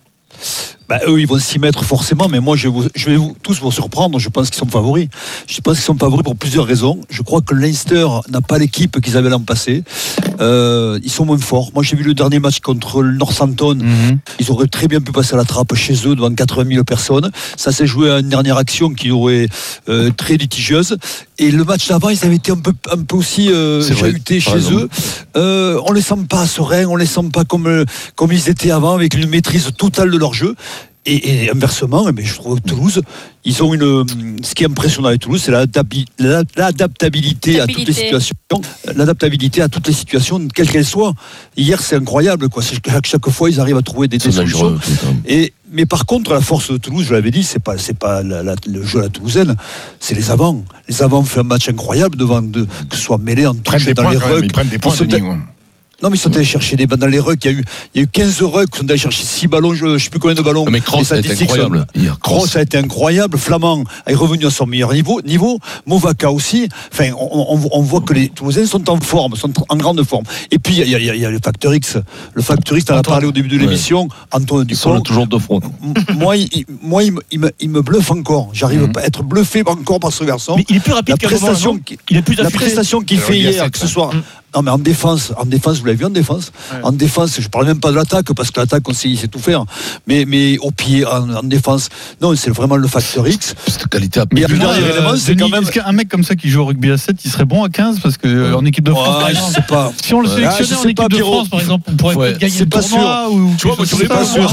Speaker 20: Bah, eux, ils vont s'y mettre forcément, mais moi, je vais, vous, je vais vous, tous vous surprendre. Je pense qu'ils sont favoris. Je pense qu'ils sont favoris pour plusieurs raisons. Je crois que Leinster n'a pas l'équipe qu'ils avaient l'an passé. Euh, ils sont moins forts. Moi, j'ai vu le dernier match contre le Northampton. Mm-hmm. Ils auraient très bien pu passer à la trappe chez eux devant quatre-vingt mille personnes. Ça s'est joué à une dernière action qui aurait euh, très litigieuse. Et le match d'avant, ils avaient été un peu, un peu aussi euh, chahutés chez raison. eux. Euh, on les sent pas sereins, on les sent pas comme comme ils étaient avant, avec une maîtrise totale de leur jeu. Et, et inversement, mais je trouve que Toulouse, ils ont une. Ce qui est impressionnant avec Toulouse, c'est l'adaptabilité à toutes les situations. L'adaptabilité à toutes les situations, quelles qu'elles soient. Hier, c'est incroyable, quoi. Chaque, chaque fois, ils arrivent à trouver des, des solutions. Et mais par contre, la force de Toulouse, je l'avais dit, c'est pas c'est pas la, la, le jeu à la toulousaine, c'est les avants. Les avants font un match incroyable devant de, que ce soit mêlé en touche dans les rucks.
Speaker 17: Ils prennent des points.
Speaker 20: Non, mais ils sont allés chercher des ballons dans les rucks. Il y a eu, il y a eu quinze rucks. Ils sont allés chercher six ballons. Je ne sais plus combien de ballons.
Speaker 16: Mais Kroos a été incroyable.
Speaker 20: Kroos a été incroyable. Flamand est revenu à son meilleur niveau. niveau. Movaka aussi. Enfin, on, on, on voit que les Toulousains sont en forme, sont en grande forme. Et puis, il y a, il y a, il y a le facteur X. Le facteur X, tu en as parlé au début de l'émission. Ouais. Antoine Dupont.
Speaker 16: Ils sont toujours deux fois.
Speaker 20: Moi, il, moi, il, me, il, me, il me bluffe encore. J'arrive mm-hmm. pas à être bluffé encore par ce garçon.
Speaker 19: Mais il est plus rapide
Speaker 20: la prestation, moment, il est plus La prestation qu'il fait hier, que ce soit. Non, mais en défense, en défense, vous l'avez vu en défense. Ouais. En défense, je parle même pas de l'attaque parce que l'attaque, on sait, il sait tout faire. Mais, mais au pied, en, en défense, non, c'est vraiment le facteur X.
Speaker 16: Cette qualité à
Speaker 20: mais le dernier euh, élément, c'est quand même.
Speaker 13: Est-ce qu'un mec comme ça qui joue au rugby à sept, il serait bon à quinze parce que euh, en équipe de France,
Speaker 20: ouais, je sais pas.
Speaker 13: Si on le sélectionnait ah, en équipe pas, de France, par exemple, on pourrait ouais. peut-être gagner le tournoi ou.
Speaker 16: Tu vois, moi, je suis pas sûr.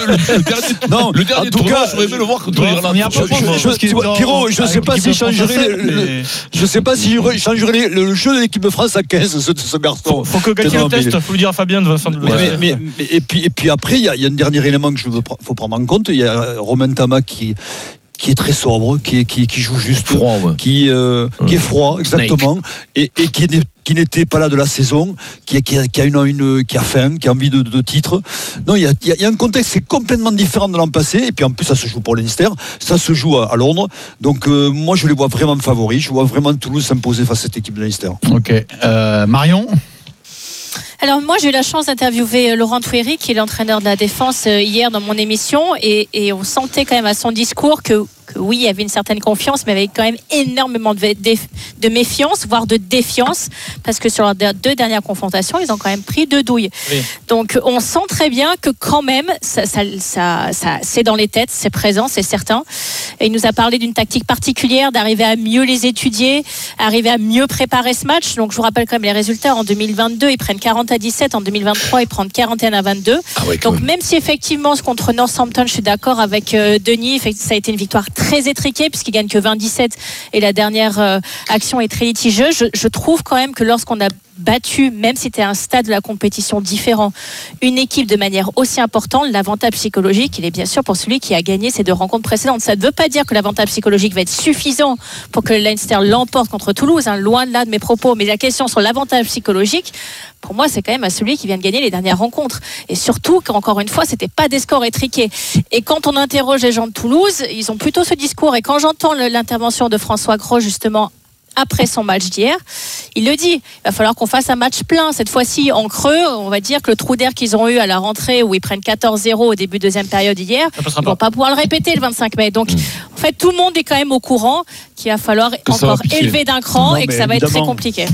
Speaker 16: Non, le dernier tournoi, j'aurais aimé le voir contre l'Irlande.
Speaker 20: Pierrot, je sais pas si changerait. Je sais pas si changerait le jeu de l'équipe de France à quinze, ce garçon.
Speaker 19: Faut que quelqu'un le teste, il faut le dire à Fabien de Vincent de
Speaker 20: mais, mais, mais, mais, et, puis, et puis après, il y, y a un dernier élément que je veux faut prendre en compte. Il y a Romain Tama qui, qui est très sobre, qui, qui, qui joue juste,
Speaker 16: froid, ouais.
Speaker 20: qui, euh, ouais. qui est froid, exactement, et, et qui, est, qui n'était pas là de la saison, qui, qui, a, qui, a, une, une, qui a faim, qui a envie de, de titre. Non, il y a, il y a un contexte qui est complètement différent de l'an passé, et puis en plus, ça se joue pour Leinster, ça se joue à, à Londres. Donc, euh, moi, je les vois vraiment favoris. Je vois vraiment Toulouse s'imposer face à cette équipe de Leinster.
Speaker 13: Ok. Euh, Marion ?
Speaker 15: Alors moi j'ai eu la chance d'interviewer Laurent Touéry qui est l'entraîneur de la défense hier dans mon émission et, et on sentait quand même à son discours que, que oui il y avait une certaine confiance mais avec quand même énormément de, de, de méfiance voire de défiance parce que sur leurs deux dernières confrontations ils ont quand même pris deux douilles. Oui. Donc on sent très bien que quand même ça, ça, ça, ça, c'est dans les têtes, c'est présent, c'est certain. Et il nous a parlé d'une tactique particulière, d'arriver à mieux les étudier, arriver à mieux préparer ce match. Donc je vous rappelle quand même les résultats. En deux mille vingt-deux, ils prennent quarante à dix-sept. En deux mille vingt-trois, ils prennent quarante et un à vingt-deux. Ah ouais, donc même. même si effectivement, ce contre Northampton, je suis d'accord avec euh, Denis, ça a été une victoire très étriquée puisqu'ils gagnent que vingt à dix-sept et la dernière euh, action est très litigieuse. Je, je trouve quand même que lorsqu'on a battu, même si c'était un stade de la compétition différent, une équipe de manière aussi importante, l'avantage psychologique, il est bien sûr pour celui qui a gagné ces deux rencontres précédentes. Ça ne veut pas dire que l'avantage psychologique va être suffisant pour que le Leinster l'emporte contre Toulouse, hein, loin de là de mes propos, mais la question sur l'avantage psychologique, pour moi, c'est quand même à celui qui vient de gagner les dernières rencontres. Et surtout, qu'encore une fois, c'était pas des scores étriqués. Et quand on interroge les gens de Toulouse, ils ont plutôt ce discours. Et quand j'entends l'intervention de François Gros, justement, après son match d'hier, il le dit, il va falloir qu'on fasse un match plein. Cette fois-ci, en creux, on va dire que le trou d'air qu'ils ont eu à la rentrée où ils prennent quatorze zéro au début de deuxième période hier, ils ne vont pas pouvoir le répéter le vingt-cinq mai. Donc, mmh. en fait, tout le monde est quand même au courant qu'il va falloir que encore élever d'un cran non, et que ça va être très compliqué.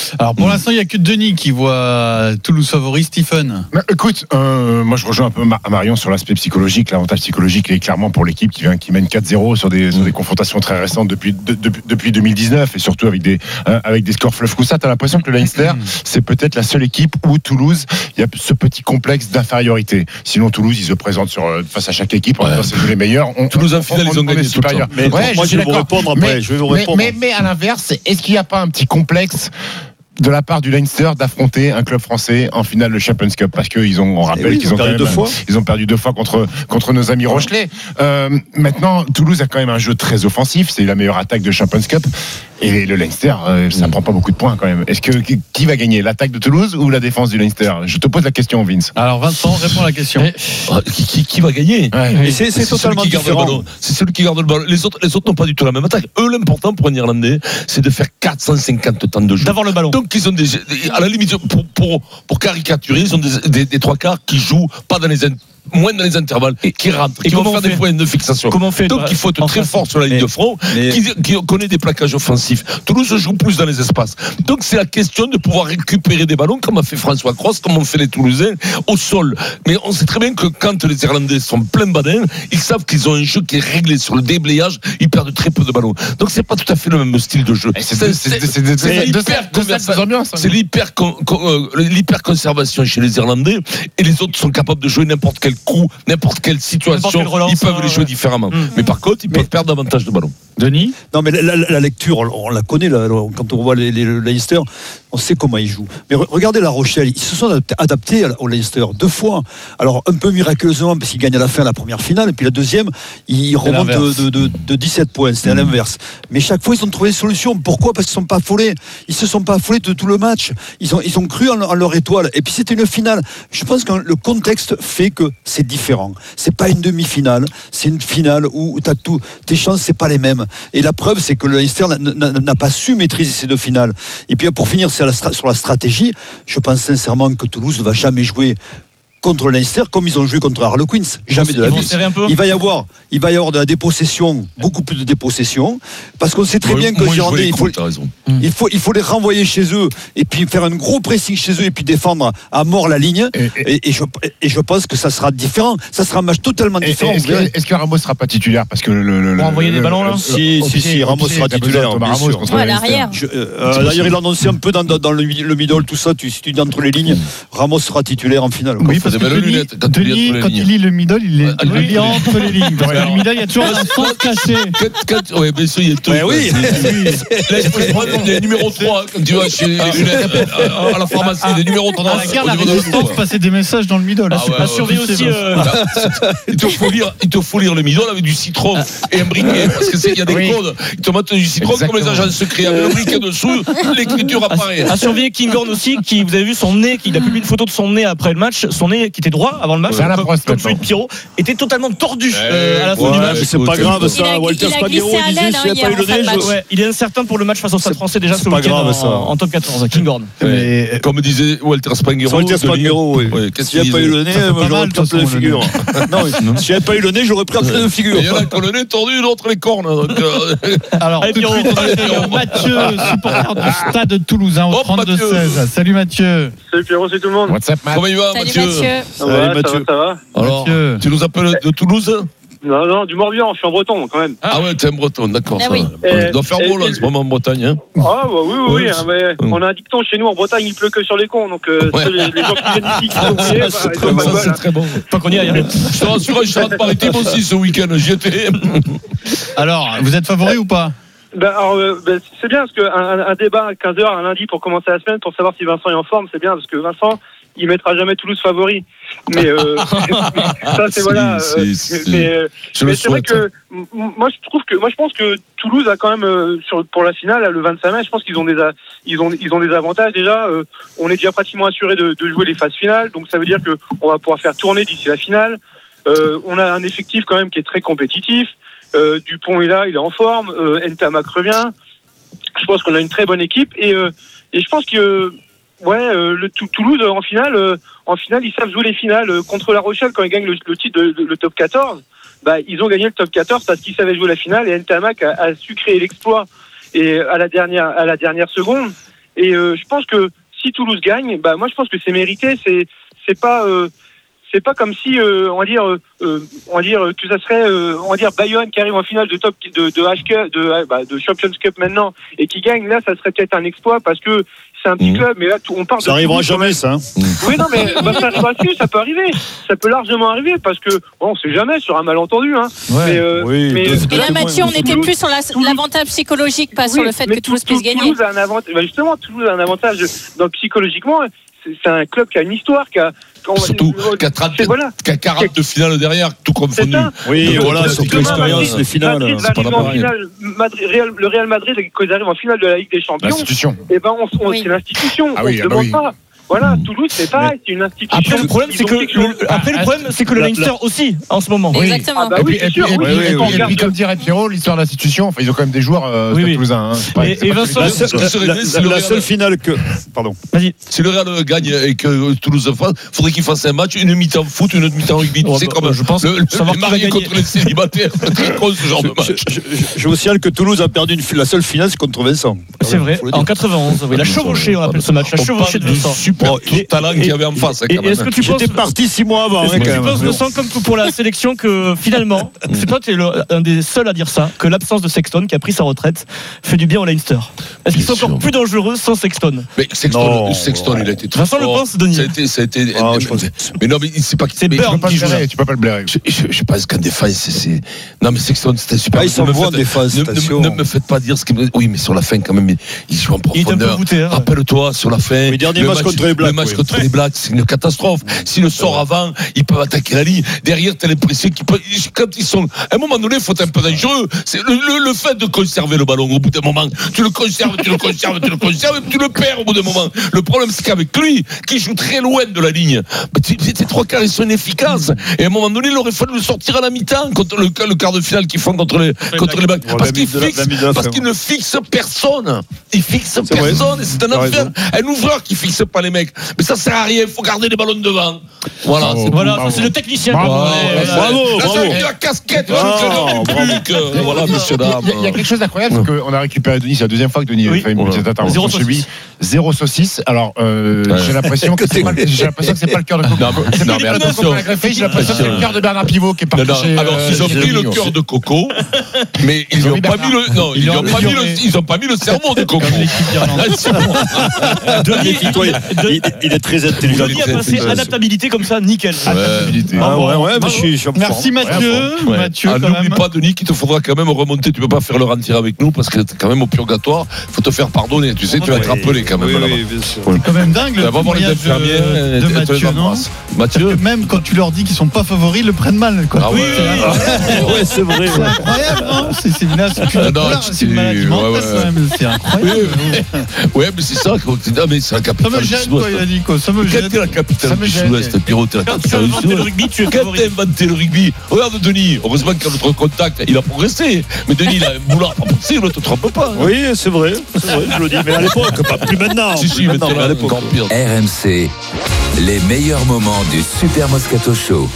Speaker 13: Alors pour l'instant, il n'y a que Denis qui voit Toulouse favori. Stephen.
Speaker 17: Bah, écoute, euh, moi je rejoins un peu Marion sur l'aspect psychologique. L'avantage psychologique est clairement pour l'équipe qui vient, qui mène quatre zéro sur des, mmh. sur des confrontations très récentes depuis, de, de, depuis deux mille dix-neuf et surtout avec des, euh, avec des scores fleuve coussat. T'as l'impression que le Leinster, mmh. c'est peut-être la seule équipe où Toulouse, il y a ce petit complexe d'infériorité. Sinon Toulouse, ils se présentent sur, face à chaque équipe en disant c'est les meilleurs. On,
Speaker 16: Toulouse en finale, ils ont gagné tout le temps.
Speaker 20: Mais ouais, moi je, je vais vous répondre après.
Speaker 17: Mais,
Speaker 20: je vais vous répondre.
Speaker 17: Mais, mais, mais à l'inverse, est-ce qu'il n'y a pas un petit complexe de la part du Leinster d'affronter un club français en finale de Champions Cup parce qu'ils ont, on rappelle oui, qu'ils ont, ont perdu même, deux fois. Ils ont perdu deux fois contre contre nos amis Rochelais. Euh, maintenant, Toulouse a quand même un jeu très offensif. C'est la meilleure attaque de Champions Cup. Et le Leinster, euh, ça ne prend pas beaucoup de points quand même. Est-ce que qui va gagner, l'attaque de Toulouse ou la défense du Leinster? Je te pose la question, Vince.
Speaker 13: Alors Vincent, réponds à la question.
Speaker 16: Mais, qui, qui, qui va gagner?
Speaker 20: Ouais. Et c'est, c'est, c'est totalement différent.
Speaker 16: C'est celui qui garde le ballon. Les autres, les autres n'ont pas du tout la même attaque. Eux, l'important pour un Irlandais, c'est de faire quatre cent cinquante temps de jeu.
Speaker 19: D'avoir le ballon.
Speaker 16: Donc ils ont des, à la limite, pour, pour, pour caricaturer, ils ont des, des, des trois quarts qui jouent pas dans les moins dans les intervalles, et qui rentrent, et qui vont faire des points de fixation.
Speaker 19: Comment on fait?
Speaker 16: Donc il faut être très fort sur la ligne mais, de front, mais... qui, qui connaît des plaquages offensifs. Toulouse joue plus dans les espaces. Donc c'est la question de pouvoir récupérer des ballons, comme a fait François Cross, comme ont fait les Toulousains, au sol. Mais on sait très bien que quand les Irlandais sont pleins badins, ils savent qu'ils ont un jeu qui est réglé sur le déblayage, ils perdent très peu de ballons. Donc c'est pas tout à fait le même style de jeu. C'est l'hyper l'hyper conservation chez les Irlandais, et les autres sont capables de jouer n'importe quel coup, n'importe quelle situation, n'importe relance, ils peuvent les jouer ouais. différemment. Mmh. Mais par contre, ils mais, peuvent perdre davantage de ballons.
Speaker 13: Denis?
Speaker 20: Non, mais la, la, la lecture, on, on la connaît, là, quand on voit les, les, les Leinster, on sait comment ils jouent. Mais re, regardez la Rochelle, ils se sont adaptés au Leinster deux fois. Alors, un peu miraculeusement, parce qu'ils gagnent à la fin la première finale, et puis la deuxième, ils remontent de, de, de, de dix-sept points. C'était mmh. à l'inverse. Mais chaque fois, ils ont trouvé des solutions. Pourquoi? Parce qu'ils ne sont pas affolés. Ils ne se sont pas affolés de tout le match. Ils ont, ils ont cru en, en leur étoile. Et puis, c'était une finale. Je pense que le contexte fait que c'est différent. C'est pas une demi-finale, c'est une finale où t'as tout, tes chances c'est pas les mêmes. Et la preuve c'est que le Leinster n'a, n'a, n'a pas su maîtriser ces deux finales. Et puis pour finir sur la, sur la stratégie, je pense sincèrement que Toulouse ne va jamais jouer contre le Leinster comme ils ont joué contre Harlequins. Jamais de la vie. Il va y avoir, il va y avoir de la dépossession, beaucoup plus de dépossession, parce qu'on sait très bien que les Girondins, il faut, il faut, il faut les renvoyer chez eux et puis faire un gros pressing chez eux et puis défendre à mort la ligne. Et, et, et, je, et je pense que ça sera différent. Ça sera un match totalement différent.
Speaker 17: Est-ce que, est-ce que Ramos sera pas titulaire parce que le, le,
Speaker 19: pour envoyer des ballons là?
Speaker 20: Si, si, si, Ramos sera titulaire.
Speaker 15: À l'arrière.
Speaker 20: D'ailleurs, il a annoncé un peu dans, dans le, le middle, tout ça. Tu, si tu dis entre les lignes, Ramos sera titulaire en finale.
Speaker 13: Oui, parce que Denis, quand, Denis, quand il lit le middle, il est ah, lit entre les lignes. Dans le middle, il y a toujours un sens caché.
Speaker 16: Oui, mais ça, il y a tout.
Speaker 20: Oui,
Speaker 16: là, il faut prendre les numéros trois, quand tu vas chez les lunettes, à la pharmacie, les numéros trois.
Speaker 13: Pendant la guerre, la résistance, passer des messages dans le middle.
Speaker 19: À surveiller aussi.
Speaker 16: Il te faut lire le middle avec du citron et un briquet, parce qu'il y a des codes. Ils te mettent du citron comme les agents secrets. Avec le briquet dessous, l'écriture apparaît.
Speaker 19: À surveiller Kinghorn aussi, qui, vous avez vu son nez, il a publié une photo de son nez après le match, son nez qui était droit avant le match,
Speaker 17: comme,
Speaker 19: comme, comme celui de Pierrot, était totalement tordu euh, à la fin
Speaker 20: ouais,
Speaker 19: du match.
Speaker 20: C'est pas grave ça. Walter Spagnuolo disait s'il n'y a pas eu le nez,
Speaker 19: je... ouais, il est incertain pour le match face au Stade Français déjà ce week-end en, en top quatorze. Kinghorn.
Speaker 16: Mais comme disait Walter Spagnuolo.
Speaker 20: Walter Spagnuolo, oui. S'il n'y a pas eu le nez, j'aurais pris un peu de figure. Non, s'il n'y avait pas eu le nez, j'aurais pris un peu de figure.
Speaker 16: Il y en a qui ont le nez tordu, l'autre les cornes.
Speaker 13: Alors, Mathieu, supporter du Stade Toulousain au trente-deux seize. Salut Mathieu.
Speaker 21: Salut Pierrot, c'est tout le monde.
Speaker 16: Comment il va Mathieu?
Speaker 21: Ça va, ça va.
Speaker 16: Alors, tu nous appelles de Toulouse?
Speaker 21: Non, non, du Morbihan, je suis en breton quand même.
Speaker 16: Ah ouais, t'es en breton, d'accord.
Speaker 15: Ah
Speaker 16: ça
Speaker 15: oui.
Speaker 16: Il doit faire beau là, en ce moment en Bretagne. Hein.
Speaker 21: Ah bah oui, oui, oui. Hein, mais on a un dicton chez nous en Bretagne, il pleut que sur les cons. Donc euh, ouais. les, les gens qui viennent ici, qui sont oubliés,
Speaker 16: ça, bah, bon, ça, c'est très bon.
Speaker 19: Tant qu'on y aille.
Speaker 16: Je te rassure, je serai de Maritime aussi ce week-end. J'y étais.
Speaker 13: Alors, vous êtes favori ou pas?
Speaker 21: Ben, alors, euh, ben, c'est bien parce qu'un un, un débat à quinze heures un lundi pour commencer la semaine pour savoir si Vincent est en forme, c'est bien parce que Vincent, il mettra jamais Toulouse favori. Mais euh, ça, c'est voilà. Euh, c'est, mais, mais c'est vrai que m- moi, je trouve que moi, je pense que Toulouse a quand même euh, sur pour la finale le vingt-cinq mai. Je pense qu'ils ont des ils ont ils ont des avantages déjà. Euh, on est déjà pratiquement assuré de, de jouer les phases finales, donc ça veut dire que on va pouvoir faire tourner d'ici la finale. Euh, on a un effectif quand même qui est très compétitif. Euh, Dupont est là, il est en forme. Euh, Ntamak revient. Je pense qu'on a une très bonne équipe et euh, et je pense que ouais, euh, le Toulouse en finale, euh, en finale, ils savent jouer les finales euh, contre La Rochelle quand ils gagnent le, le titre de, de le top quatorze. Bah, ils ont gagné le top quatorze parce qu'ils savaient jouer la finale et Ntamak a, a su créer l'exploit et à la dernière à la dernière seconde. Et euh, je pense que si Toulouse gagne, bah moi je pense que c'est mérité. C'est c'est pas euh, c'est pas comme si euh, on va dire euh, on va dire que ça serait euh, on va dire Bayonne qui arrive en finale de top de de H K de bah, de Champions Cup maintenant et qui gagne. Là, ça serait peut-être un exploit parce que c'est un petit mmh. club, mais là, tout, on parle
Speaker 20: ça de. Ça arrivera jamais, ça. Hein.
Speaker 21: Oui, non, mais bah, ça arrivera dessus, ça peut arriver. Ça peut largement arriver parce que, bon, on sait jamais sur un malentendu. Hein.
Speaker 20: Ouais,
Speaker 21: mais, euh,
Speaker 20: oui,
Speaker 21: mais,
Speaker 15: et là, Mathieu, on était plus sur la, l'avantage psychologique, pas oui, sur le fait que Toulouse puisse gagner.
Speaker 21: Toulouse a un avantage, bah justement, Toulouse a un avantage. Donc, psychologiquement, c'est, c'est un club qui a une histoire, qui a.
Speaker 16: Surtout qu'à voilà. quarante de finales derrière, tout confondu.
Speaker 20: Oui, donc, voilà, surtout l'expérience des finales.
Speaker 21: Madrid, c'est pas en finale, Madrid, Real, le Real Madrid, quand ils arrivent en finale de la Ligue des Champions,
Speaker 17: l'institution.
Speaker 21: Et ben on, on, oui. c'est l'institution, ah on ne oui, demande ah bah oui. pas. Voilà, Toulouse, c'est pareil, c'est une institution.
Speaker 19: Après, le problème, c'est que, le, après, le, problème, c'est que le Leinster aussi, en ce moment.
Speaker 15: Oui. Exactement.
Speaker 21: Ah bah oui, et puis, sûr,
Speaker 17: et
Speaker 21: oui,
Speaker 17: puis,
Speaker 21: oui,
Speaker 17: et
Speaker 21: oui,
Speaker 17: puis, et puis comme dirait Pierrot, l'histoire de l'institution, enfin, ils ont quand même des joueurs euh,
Speaker 19: oui, oui.
Speaker 17: toulousains. Hein.
Speaker 19: Et, et Vincent,
Speaker 20: la, seule, la, la, la seule finale que. Pardon.
Speaker 19: Vas-y.
Speaker 16: Si le Real gagne et que Toulouse fasse, il faudrait qu'il fasse un match, une mi-temps foot, une mi-temps rugby. Tu sais, comme je pense, le, le mari contre les célibataires. C'est très con ce genre de match.
Speaker 20: Je vous signale que Toulouse a perdu la seule finale, c'est contre Vincent.
Speaker 19: C'est vrai, en quatre-vingt-onze. La chevauchée, on appelle ce match. La chevauchée de Vincent.
Speaker 16: Super talent qu'il y avait en face.
Speaker 19: Et est-ce que tu penses,
Speaker 20: j'étais parti six mois avant.
Speaker 19: Est-ce que tu penses, Vincent, comme pour la sélection, que finalement, c'est toi, tu es un des seuls à dire ça, que l'absence de Sexton, qui a pris sa retraite, fait du bien au Leinster. Est-ce qu'ils sont encore plus dangereux sans Sexton?
Speaker 16: Mais Sexton, Sexton, il a été très
Speaker 19: Vincent le pense, Denis.
Speaker 16: Ça a été, ça a été. Ah, je pense... Mais non, mais c'est pas.
Speaker 19: C'est Burn qui joue.
Speaker 17: Tu peux pas le blairer.
Speaker 16: Je, je, je pense qu'en défense, c'est. Non, mais Sexton, c'était super.
Speaker 20: Ah, ils sont bons en défense.
Speaker 16: Ne me faites pas dire ce qui. Oui, mais sur la fin, quand même, il joue en profondeur. Rappelle-toi, sur la fin.
Speaker 20: Le dernier match contre les Blacks.
Speaker 16: Le match contre les Blacks, c'est une catastrophe. S'il le sort avant, ils peuvent attaquer la ligne. Derrière, t'as l'impression qu'ils peuvent. Quand ils sont. À un moment donné, il faut être un peu dangereux. C'est le, le, le fait de conserver le ballon au bout d'un moment. Tu le conserves, tu le conserves, tu le conserves, et tu le perds au bout d'un moment. Le problème, c'est qu'avec lui, qui joue très loin de la ligne, ces trois quarts, ils sont inefficaces. Et à un moment donné, il aurait fallu le sortir à la mi-temps contre le, le quart de finale qu'ils font contre les, contre les Blacks. Parce qu'il fixe, parce qu'il ne fixe personne. Il fixe personne. Et c'est un affaire. Un ouvreur qui fixe pas les mecs. Mais ça sert à rien. Il faut garder les ballons devant. Voilà.
Speaker 19: Bravo, c'est, voilà, ça, c'est le technicien.
Speaker 16: Bravo,
Speaker 19: bravo,
Speaker 16: bravo. Là, c'est la casquette. Voilà, messieurs, dames.
Speaker 17: Il y a quelque chose d'incroyable, c'est qu'on a récupéré Denis. C'est la deuxième fois que Denis fait une petite intervention chez lui. Zéro saucisse. Alors, j'ai l'impression que c'est pas c'est pas le cœur de Coco. Non, mais attention. J'ai l'impression que c'est le cœur de Bernard Pivot qui est parti chez.
Speaker 16: Alors, ils ont pris le cœur de Coco, mais ils n'ont pas mis le. Non, ils n'ont pas mis le. Ils n'ont pas mis le cerveau de Coco.
Speaker 20: Il est très intelligent.
Speaker 19: Denis a passé adaptabilité comme ça, nickel.
Speaker 20: Adaptabilité. Ah ouais, ouais, mais je suis.
Speaker 19: Merci Mathieu. Mathieu, quand même.
Speaker 16: N'oublie pas, Denis, qu'il te faudra quand même remonter. Tu peux pas faire le rentier avec nous parce que t'es quand même au purgatoire. Faut te faire pardonner. Tu sais, tu vas être appelé quand même.
Speaker 19: C'est quand même dingue le
Speaker 16: témoignage
Speaker 19: de, de Mathieu, non
Speaker 16: Mathieu,
Speaker 19: même quand tu leur dis qu'ils sont pas favoris, ils le prennent mal. Quoi.
Speaker 16: Ah oui,
Speaker 20: ouais, c'est vrai.
Speaker 19: C'est incroyable, non c'est, c'est, une, c'est, une, non, c'est une maladie mentale ouais, ouais. quand même. C'est incroyable.
Speaker 16: Ouais, mais c'est ça. Non, mais c'est la capitale.
Speaker 19: Ça me gêne, quoi, il a dit quoi. Ça me gêne.
Speaker 16: T'es la capitale du Sud-Ouest, Pierrot, t'es la capitale du Sud-Ouest. Le rugby, tu es quand t'as inventé le rugby. Regarde Denis. Heureusement qu'à notre contact, il a progressé. Mais Denis, il a un boulard pas possible, ne te trompe pas.
Speaker 20: Oui, c'est vrai. C'est vrai, je le dis. Mais à l'époque, pas plus maintenant.
Speaker 16: Si, si, maintenant, à l'époque.
Speaker 3: R M C, les meilleurs moments du Super Moscato Show.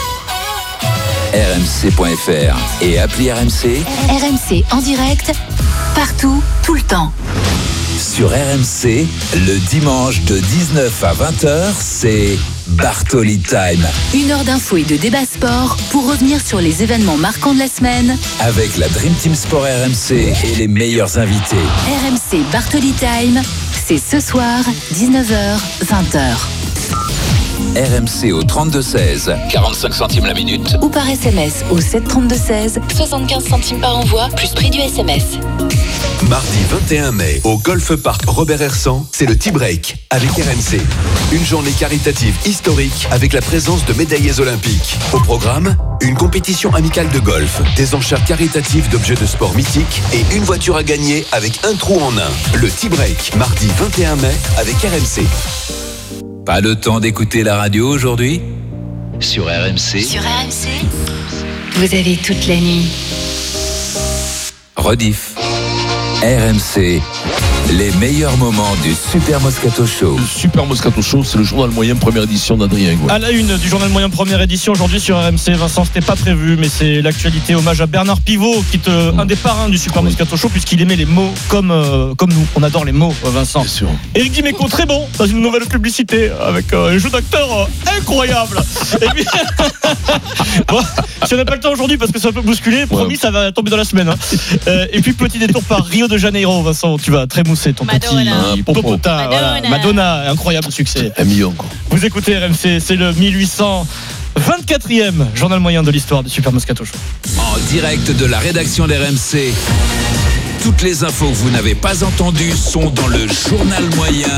Speaker 3: R M C point F R et appli R M C.
Speaker 2: R M C en direct, partout, tout le temps.
Speaker 3: Sur R M C, le dimanche de dix-neuf à vingt heures, c'est Bartoli Time.
Speaker 2: Une heure d'infos et de débat sport pour revenir sur les événements marquants de la semaine.
Speaker 3: Avec la Dream Team Sport R M C et les meilleurs invités.
Speaker 2: R M C Bartoli Time, c'est ce soir, dix-neuf heures, vingt heures.
Speaker 3: R M C au trente-deux seize, quarante-cinq centimes la minute.
Speaker 2: Ou par S M S au sept trente-deux seize, soixante-quinze centimes par envoi, plus prix du S M S.
Speaker 1: Mardi vingt et un mai, au Golf Park Robert Hersant, c'est le Tea Break avec R M C. Une journée caritative historique avec la présence de médaillés olympiques. Au programme, une compétition amicale de golf, des enchères caritatives d'objets de sport mythiques et une voiture à gagner avec un trou en un. Le Tea Break, mardi vingt et un mai avec R M C.
Speaker 3: Pas le temps d'écouter la radio aujourd'hui ? Sur R M C.
Speaker 2: Sur R M C, vous avez toute la nuit.
Speaker 3: Rediff. R M C, Les meilleurs moments du Super Moscato Show.
Speaker 16: Le Super Moscato Show, c'est le journal moyen première édition d'Adrien Gouin.
Speaker 19: À la une du journal moyen première édition aujourd'hui sur R M C, Vincent, c'était pas prévu, mais c'est l'actualité. Hommage à Bernard Pivot, qui est euh, un des parrains du Super Moscato Show, puisqu'il aimait les mots comme, euh, comme nous. On adore les mots, Vincent.
Speaker 16: Bien sûr.
Speaker 19: Éric Dimeco, très bon, dans une nouvelle publicité, avec euh, un jeu d'acteur euh, incroyable. Et puis, bon, si on n'a pas le temps aujourd'hui, parce que c'est un peu bousculé, promis, ouais. Ça va tomber dans la semaine. Hein. Euh, et puis, petit détour par Rio de Janeiro, Vincent, tu vas très mousser ton
Speaker 15: Madonna.
Speaker 19: petit popota. Madonna. Voilà. Madonna, incroyable succès.
Speaker 16: Un million, quoi.
Speaker 19: Vous écoutez R M C, c'est le mille huit cent vingt-quatrième journal moyen de l'histoire du Super Moscato Show.
Speaker 3: En direct de la rédaction d'R M C, toutes les infos que vous n'avez pas entendues sont dans le journal moyen.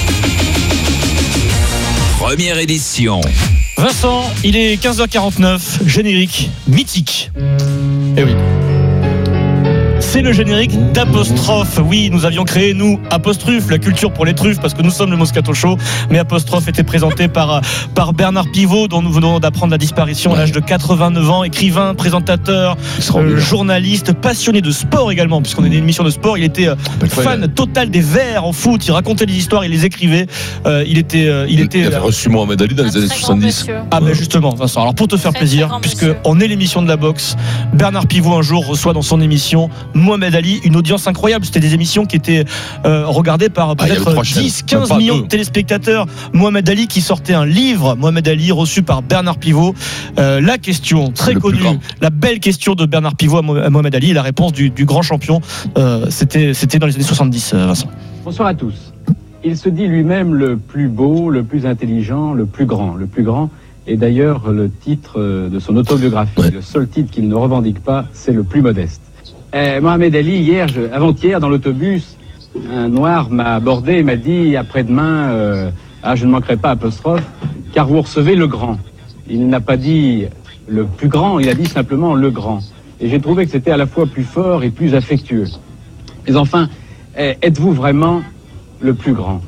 Speaker 3: Première édition.
Speaker 19: Vincent, il est quinze heures quarante-neuf, générique mythique. Eh oui. C'est le générique d'Apostrophe. Oui, nous avions créé, nous, Apostruffe, la culture pour les truffes, parce que nous sommes le Moscato Show. Mais Apostrophe était présenté par, par Bernard Pivot, dont nous venons d'apprendre la disparition à l'âge de quatre-vingt-neuf ans. Écrivain, présentateur, euh, journaliste, passionné de sport également, puisqu'on est une émission de sport. Il était euh, fan total des Verts en foot. Il racontait des histoires, il les écrivait. Euh, il était. Euh, il, était
Speaker 16: il avait reçu Mohamed Ali dans les années soixante-dix.
Speaker 19: Ah, ben justement, Vincent. Alors, pour te faire plaisir, puisqu'on est l'émission de la boxe, Bernard Pivot, un jour, reçoit dans son émission Mohamed Ali, une audience incroyable. C'était des émissions qui étaient euh, regardées par peut-être ah, dix, quinze millions deux. de téléspectateurs. Mohamed Ali qui sortait un livre, Mohamed Ali reçu par Bernard Pivot. Euh, la question très le connue, la belle question de Bernard Pivot à Mohamed Ali et la réponse du, du grand champion. Euh, c'était, c'était dans les années soixante-dix, euh, Vincent.
Speaker 5: Bonsoir à tous. Il se dit lui-même le plus beau, le plus intelligent, le plus grand. Le plus grand est d'ailleurs le titre de son autobiographie. Ouais. Le seul titre qu'il ne revendique pas, c'est le plus modeste. Euh, Mohamed Ali, hier, je, avant-hier, dans l'autobus, un noir m'a abordé et m'a dit après-demain, euh, ah, je ne manquerai pas apostrophe, car vous recevez le grand. Il n'a pas dit le plus grand, il a dit simplement le grand. Et j'ai trouvé que c'était à la fois plus fort et plus affectueux. Mais enfin, euh, êtes-vous vraiment le plus grand?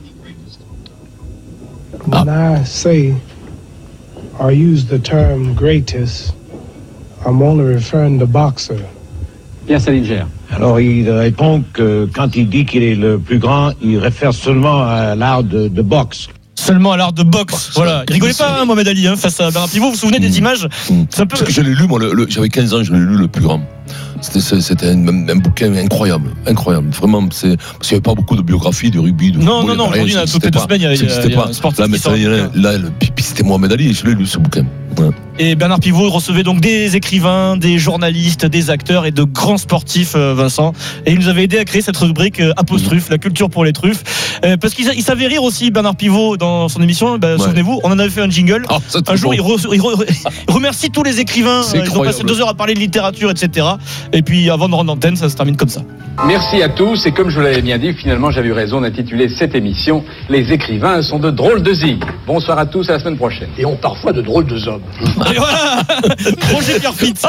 Speaker 22: When I say or use the term greatest, I'm only referring to boxer.
Speaker 5: Pierre Salinger.
Speaker 23: Alors il répond que quand il dit qu'il est le plus grand, il réfère seulement à l'art de, de boxe.
Speaker 19: Seulement à l'art de boxe. Voilà. Il rigolait pas, hein, Mohamed Ali, hein, face à Bernard Pivot. Vous vous souvenez des images?
Speaker 16: C'est un peu... Parce que je l'ai lu, moi, le, le, j'avais quinze ans, je l'ai lu, le plus grand. C'était, c'était un, un bouquin incroyable, incroyable. Vraiment, c'est, parce qu'il n'y avait pas beaucoup de biographies, de rugby, de
Speaker 19: non, football. Non, non, aujourd'hui, il y a toutes les deux semaines, il y a, il y a, il y a un sportif.
Speaker 16: Là, mais ça, là, là, le pipi, c'était Mohamed Ali, je l'ai lu, ce bouquin. Ouais.
Speaker 19: Et Bernard Pivot recevait donc des écrivains, des journalistes, des acteurs et de grands sportifs, Vincent. Et il nous avait aidé à créer cette rubrique Apostruffe, mmh. la culture pour les truffes. Euh, parce qu'il il savait rire aussi, Bernard Pivot, dans son émission. Bah, ouais. Souvenez-vous, on en avait fait un jingle. Oh, un jour, bon. il, re, il, re, il remercie tous les écrivains. C'est ils incroyable. Ont passé deux heures à parler de littérature, et cetera. Et puis, avant de rendre l'antenne, ça se termine comme ça.
Speaker 24: Merci à tous. Et comme je vous l'avais bien dit, finalement, j'avais eu raison d'intituler cette émission Les écrivains sont de drôles de zig. Bonsoir à tous, à la semaine prochaine.
Speaker 23: Et ont parfois de drôles de hommes.
Speaker 19: Et voilà. Roger Pierrefitte.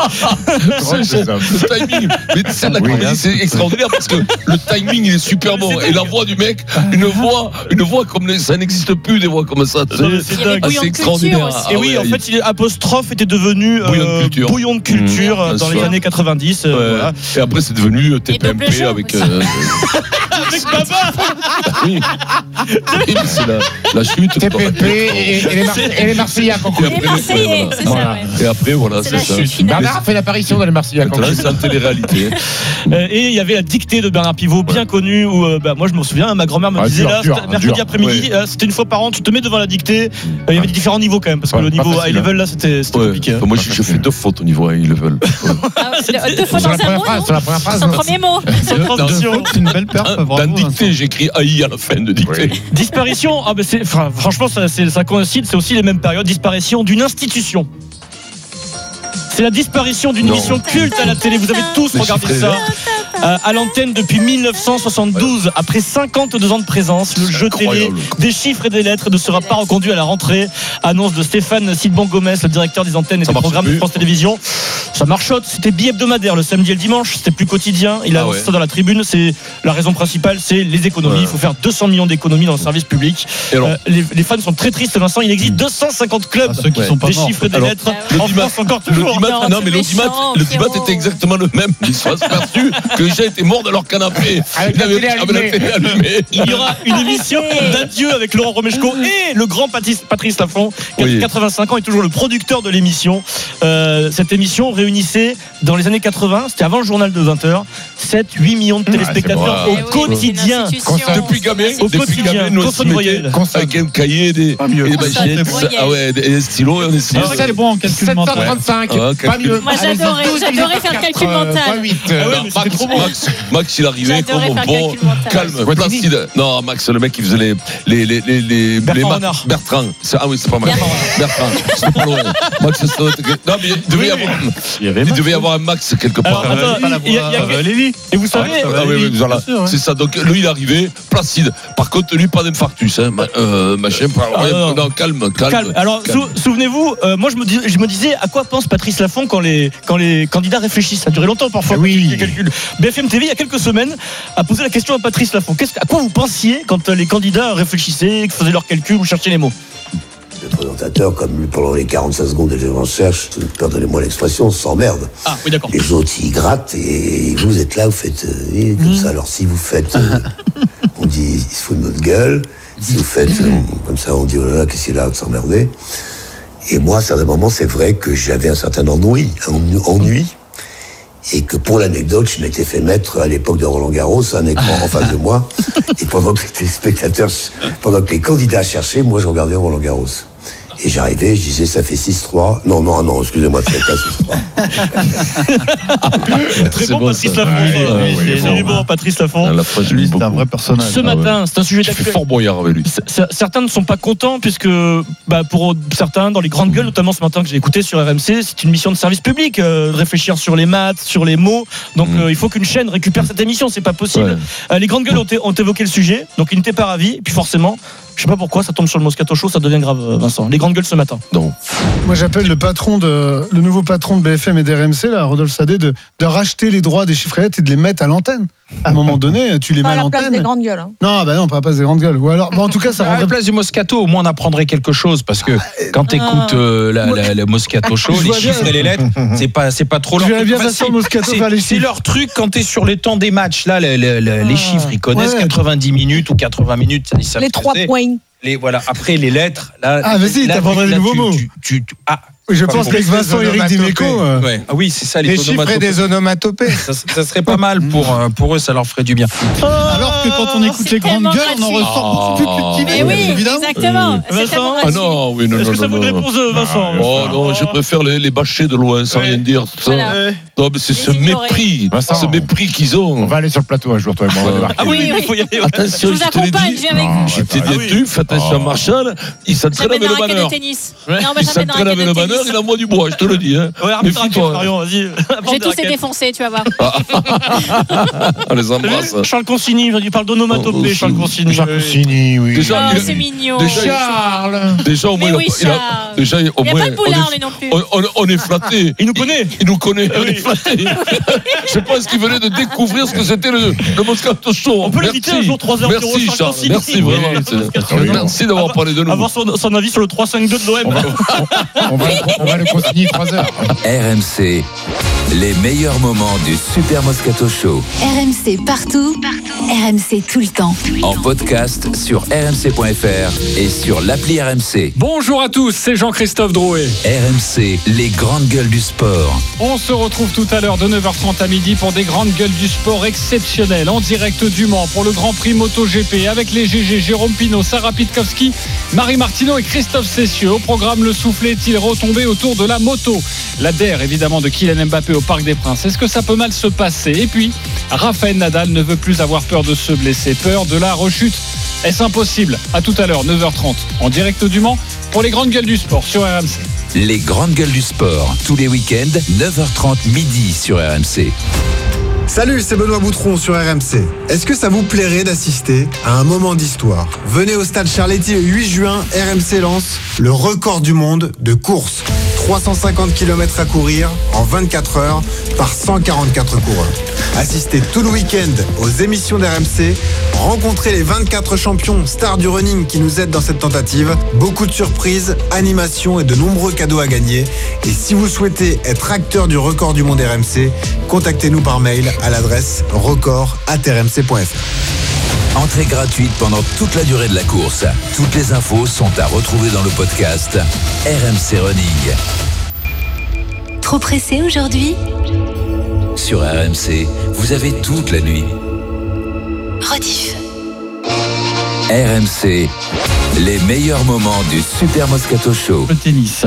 Speaker 16: Le timing, mais ça, la comédie, c'est extraordinaire parce que le timing il est super bon et la voix du mec, une voix, une voix comme les, ça n'existe plus des voix comme ça. C'est, c'est, c'est, c'est extraordinaire.
Speaker 19: Et oui, en fait, il, apostrophe était devenu
Speaker 16: bouillon de culture,
Speaker 19: euh, bouillon de culture mmh, dans les années quatre-vingt-dix.
Speaker 16: Ouais. Euh, voilà. Et après, c'est devenu T P M P avec. Euh,
Speaker 19: avec Baba.
Speaker 16: Oui. oui, c'est la, la chute.
Speaker 23: T P M P et, et, les Mar- et les Marseillais.
Speaker 15: Les Marseillais, c'est ça.
Speaker 16: Et après, voilà, c'est,
Speaker 15: c'est
Speaker 16: ça.
Speaker 23: Bernard fait l'apparition dans les Marseillais.
Speaker 16: C'est une télé-réalité.
Speaker 19: Et il y avait la dictée de Bernard Pivot, bien ouais. connue, où euh, bah, moi je me souviens, ma grand-mère me ah, disait dur, là, dur, mercredi dur. après-midi, ouais. euh, c'était une fois par an, tu te mets devant la dictée. Euh, il y avait des différents niveaux quand même, parce que ouais, le niveau high level là, c'était, c'était ouais. compliqué.
Speaker 16: Moi, je, je fais deux fautes au niveau high level.
Speaker 15: Deux fois dans un mot, c'est la première phrase. Son premier mot.
Speaker 19: C'est une belle perf.
Speaker 16: Dans la dictée, j'écris A I à la fin de dictée.
Speaker 19: Disparition, franchement, ça coïncide, c'est aussi les mêmes périodes. Disparition d'une institution. C'est la disparition d'une non. émission culte à la télé. Vous avez tous Mais regardé ça euh, à l'antenne depuis dix-neuf cent soixante-douze. Ouais. Après cinquante-deux ans de présence, le c'est jeu incroyable. Télé des chiffres et des lettres ne sera pas reconduit à la rentrée. Annonce de Stéphane Sidbon-Gomez, le directeur des antennes et ça des programmes plus. de France Télévisions. Ça marchote. C'était bi-hebdomadaire le samedi et le dimanche. C'était plus quotidien. Il a ah annoncé ouais. ça dans la tribune. C'est la raison principale, c'est les économies. Ouais. Il faut faire deux cents millions d'économies dans le service public. Euh, les, les fans sont très tristes, Vincent. Il existe deux cent cinquante clubs ah, qui sont pas des morts, chiffres et des alors, lettres. En France encore toujours.
Speaker 16: Non, mais l'audimat, l'audimat était exactement le même. Ils se sont aperçus qu'il gens étaient morts de leur canapé.
Speaker 19: Avec la télé allumée. Il y aura une émission d'adieu avec Laurent Romeshko et le grand Patrice, Patrice Laffont, qui a oui. quatre-vingt-cinq ans et toujours le producteur de l'émission. Euh, cette émission réunissait dans les années quatre-vingts, c'était avant le journal de vingt heures, sept à huit millions de téléspectateurs ah, au oui, quotidien.
Speaker 16: Depuis gamin,
Speaker 19: au quotidien,
Speaker 16: contre une voyelle. Avec un cahier, des, des machettes, ah ouais, des stylos et on essayait.
Speaker 13: Ça c'est bon en calcul mental.
Speaker 17: sept cent trente-cinq, pas mieux.
Speaker 15: Moi j'adorais, j'adorais faire le calcul mental.
Speaker 16: Max, Max, il arrivait comme un bon, calme, placide. Non, Max, le mec qui faisait les les les les les
Speaker 19: Bertrand.
Speaker 16: Bertrand. Ah oui, c'est pas mal. Bertrand. C'est pas loin. Max, non mais il devait y avoir, il devait y avoir un Max quelque part.
Speaker 19: Il y a Lévi. Et vous savez,
Speaker 16: c'est ça. Donc lui, il arrivait placide. Par contre, lui, pas d'infarctus, hein. Machin. Non, calme, calme.
Speaker 19: Alors, souvenez-vous, moi je me dis, je me disais, à quoi pense Patrice Laffont quand les quand les candidats réfléchissent. Ça a duré longtemps parfois.
Speaker 17: Oui.
Speaker 19: Les calculs. B F M T V il y a quelques semaines a posé la question à Patrice Laffont. Qu'est-ce, à quoi vous pensiez quand les candidats réfléchissaient, faisaient leurs calculs ou cherchaient les mots?
Speaker 6: Le présentateur, comme lui, pendant les quarante-cinq secondes de recherche, pardonnez-moi l'expression, s'emmerde.
Speaker 19: Ah, oui, d'accord.
Speaker 6: Les autres, ils grattent et vous êtes là, vous faites euh, comme mmh. ça. Alors, si vous faites, euh, on dit, il se fout de notre gueule. Si vous faites euh, comme ça, on dit, oh là là, qu'est-ce qu'il a de s'emmerder. Et moi, à certains moments, c'est vrai que j'avais un certain ennui, un ennui. Et que pour l'anecdote, je m'étais fait mettre à l'époque de Roland Garros un écran en face de moi. Et pendant que les spectateurs, pendant que les candidats cherchaient, moi je regardais Roland Garros. Et j'arrivais, je disais, ça fait six trois. Non, non, non, excusez-moi, ça fait pas six trois.
Speaker 19: Très bon, Patrice Laffont. C'est bon, Patrice Laffont.
Speaker 13: Lui, c'est un vrai personnage.
Speaker 19: Ce matin, c'est un sujet
Speaker 16: d'actualité. Je fais fort boyard avec lui.
Speaker 19: Certains ne sont pas contents, puisque bah, pour certains, dans les grandes gueules, notamment ce matin que j'ai écouté sur R M C, c'est une mission de service public, euh, de réfléchir sur les maths, sur les mots. Donc mmh. euh, il faut qu'une chaîne récupère cette émission, c'est pas possible. Ouais. Euh, les grandes gueules ont, ont évoqué le sujet, donc ils n'étaient pas ravis. Et puis forcément, je sais pas pourquoi, ça tombe sur le Moscato Show, ça devient grave, Vincent. Les grandes gueules ce matin.
Speaker 16: Non.
Speaker 7: Moi, j'appelle le patron de, le nouveau patron de B F M et d'R M C, là, Rodolphe Sadé, de, de racheter les droits des chiffrettes et de les mettre à l'antenne. À un moment donné, tu les mets à l'antenne.
Speaker 8: Pas à la place des grandes gueules. Hein.
Speaker 7: Non, bah non, pas à la place des grandes gueules. Ou alors, bon, en tout cas, ça
Speaker 10: à la place du Moscato, au moins on apprendrait quelque chose, parce que quand tu écoutes euh, la, la, la Moscato Show, les chiffres et les lettres, c'est pas, c'est pas trop long.
Speaker 7: Je vais bien Vincent Moscato faire les chiffres.
Speaker 10: C'est leur truc quand t'es sur les temps des matchs. Là, les, les, les, les chiffres, ils connaissent ouais. quatre-vingt-dix minutes ou quatre-vingts minutes. Ils savent
Speaker 8: les trois points.
Speaker 10: Les, voilà. Après, les lettres. Là,
Speaker 7: ah, vas-y, t'apprendrais des nouveaux mots.
Speaker 10: Tu, tu, tu, ah,
Speaker 7: je pense qu'avec Vincent Éric Dimeco.
Speaker 10: Euh... Ouais. Ah oui, c'est ça, les,
Speaker 17: les chiffres et des onomatopées.
Speaker 10: Ça, ça serait pas mal pour, pour eux, ça leur ferait du bien.
Speaker 13: Alors que quand on écoute les grandes gueules, on en ressort beaucoup plus petit.
Speaker 15: Mais oui, évidemment.
Speaker 19: Vincent,
Speaker 16: ah non, oui, non,
Speaker 19: Est-ce
Speaker 16: non,
Speaker 19: que ça
Speaker 16: non,
Speaker 19: vous
Speaker 16: non.
Speaker 19: réponse, Vincent?
Speaker 16: Oh non, je préfère les, les bâcher de loin, sans rien dire.
Speaker 15: Voilà.
Speaker 16: Non, mais c'est ce mépris, ce mépris qu'ils ont.
Speaker 17: On va aller sur le plateau un jour, toi et moi.
Speaker 19: Ah oui, il faut y aller.
Speaker 16: Attention,
Speaker 15: je te l'ai dit.
Speaker 16: Je t'ai dit tu fais attention à Marshall, il s'entraîne avec le banneur. Il s'entraîne avec le banneur, il envoie du bois, je te le dis.
Speaker 19: Ouais, arrête de Marion, vas-y.
Speaker 15: Je vais tous les défoncer, tu vas voir.
Speaker 16: On les embrasse.
Speaker 19: Charles Consigny, il parle d'onomatopée, Charles Consigny.
Speaker 17: Charles Consigny, oui.
Speaker 15: Déjà, oh, c'est mignon.
Speaker 16: Charles. Déjà, au moins,
Speaker 15: il a,
Speaker 16: déjà, au
Speaker 15: moins,
Speaker 16: il
Speaker 15: n'y a pas de boulard, lui non plus.
Speaker 16: On, on, on est flatté.
Speaker 19: Il nous connaît.
Speaker 16: Il nous connaît. On est flatté. Je pense qu'il venait de découvrir ce que c'était le, le Moscato Show.
Speaker 19: On peut l'inviter un jour trois heures zéro.
Speaker 16: Merci, Charles. Merci vraiment. Merci d'avoir parlé de nous.
Speaker 19: Avoir son, son avis sur le trois cinq deux de l'O M.
Speaker 17: On va, on va, on va le consigner trois heures.
Speaker 3: R M C, les meilleurs moments du Super Moscato Show.
Speaker 2: R M C partout, partout. R M C tout le temps.
Speaker 3: En podcast sur r m c point f r et sur l'appli R M C.
Speaker 25: Bonjour à tous, c'est Jean-Christophe Drouet.
Speaker 3: R M C, les grandes gueules du sport.
Speaker 25: On se retrouve tout à l'heure de neuf heures trente à midi pour des grandes gueules du sport exceptionnelles en direct du Mans pour le Grand Prix MotoGP avec les G G, Jérôme Pinault, Sarah Pitkowski, Marie Martineau et Christophe Cessieux. Au programme, le soufflet est-il retombé autour de la moto? La D E R évidemment de Kylian Mbappé au Parc des Princes. Est-ce que ça peut mal se passer? Et puis, Rafael Nadal ne veut plus avoir peur de se blesser, peur de la rechute. Est-ce impossible? À tout à l'heure, neuf heures trente, en direct du Mans pour les grandes gueules du sport sur R M C.
Speaker 3: Les grandes gueules du sport, tous les week-ends, neuf heures trente midi sur R M C.
Speaker 26: Salut, c'est Benoît Boutron sur R M C. Est-ce que ça vous plairait d'assister à un moment d'histoire? Venez au stade Charletti le huit juin, R M C lance le record du monde de course. trois cent cinquante kilomètres à courir en vingt-quatre heures par cent quarante-quatre coureurs. Assistez tout le week-end aux émissions d'R M C, rencontrez les vingt-quatre champions stars du running qui nous aident dans cette tentative, beaucoup de surprises, animations et de nombreux cadeaux à gagner. Et si vous souhaitez être acteur du record du monde R M C, contactez-nous par mail à l'adresse record arobase r m c point f r.
Speaker 3: Entrée gratuite pendant toute la durée de la course. Toutes les infos sont à retrouver dans le podcast R M C Running.
Speaker 2: Trop pressé aujourd'hui ?
Speaker 3: Sur R M C, vous avez toute la nuit.
Speaker 2: Rediff.
Speaker 3: R M C, les meilleurs moments du Super Moscato Show.
Speaker 13: Le tennis.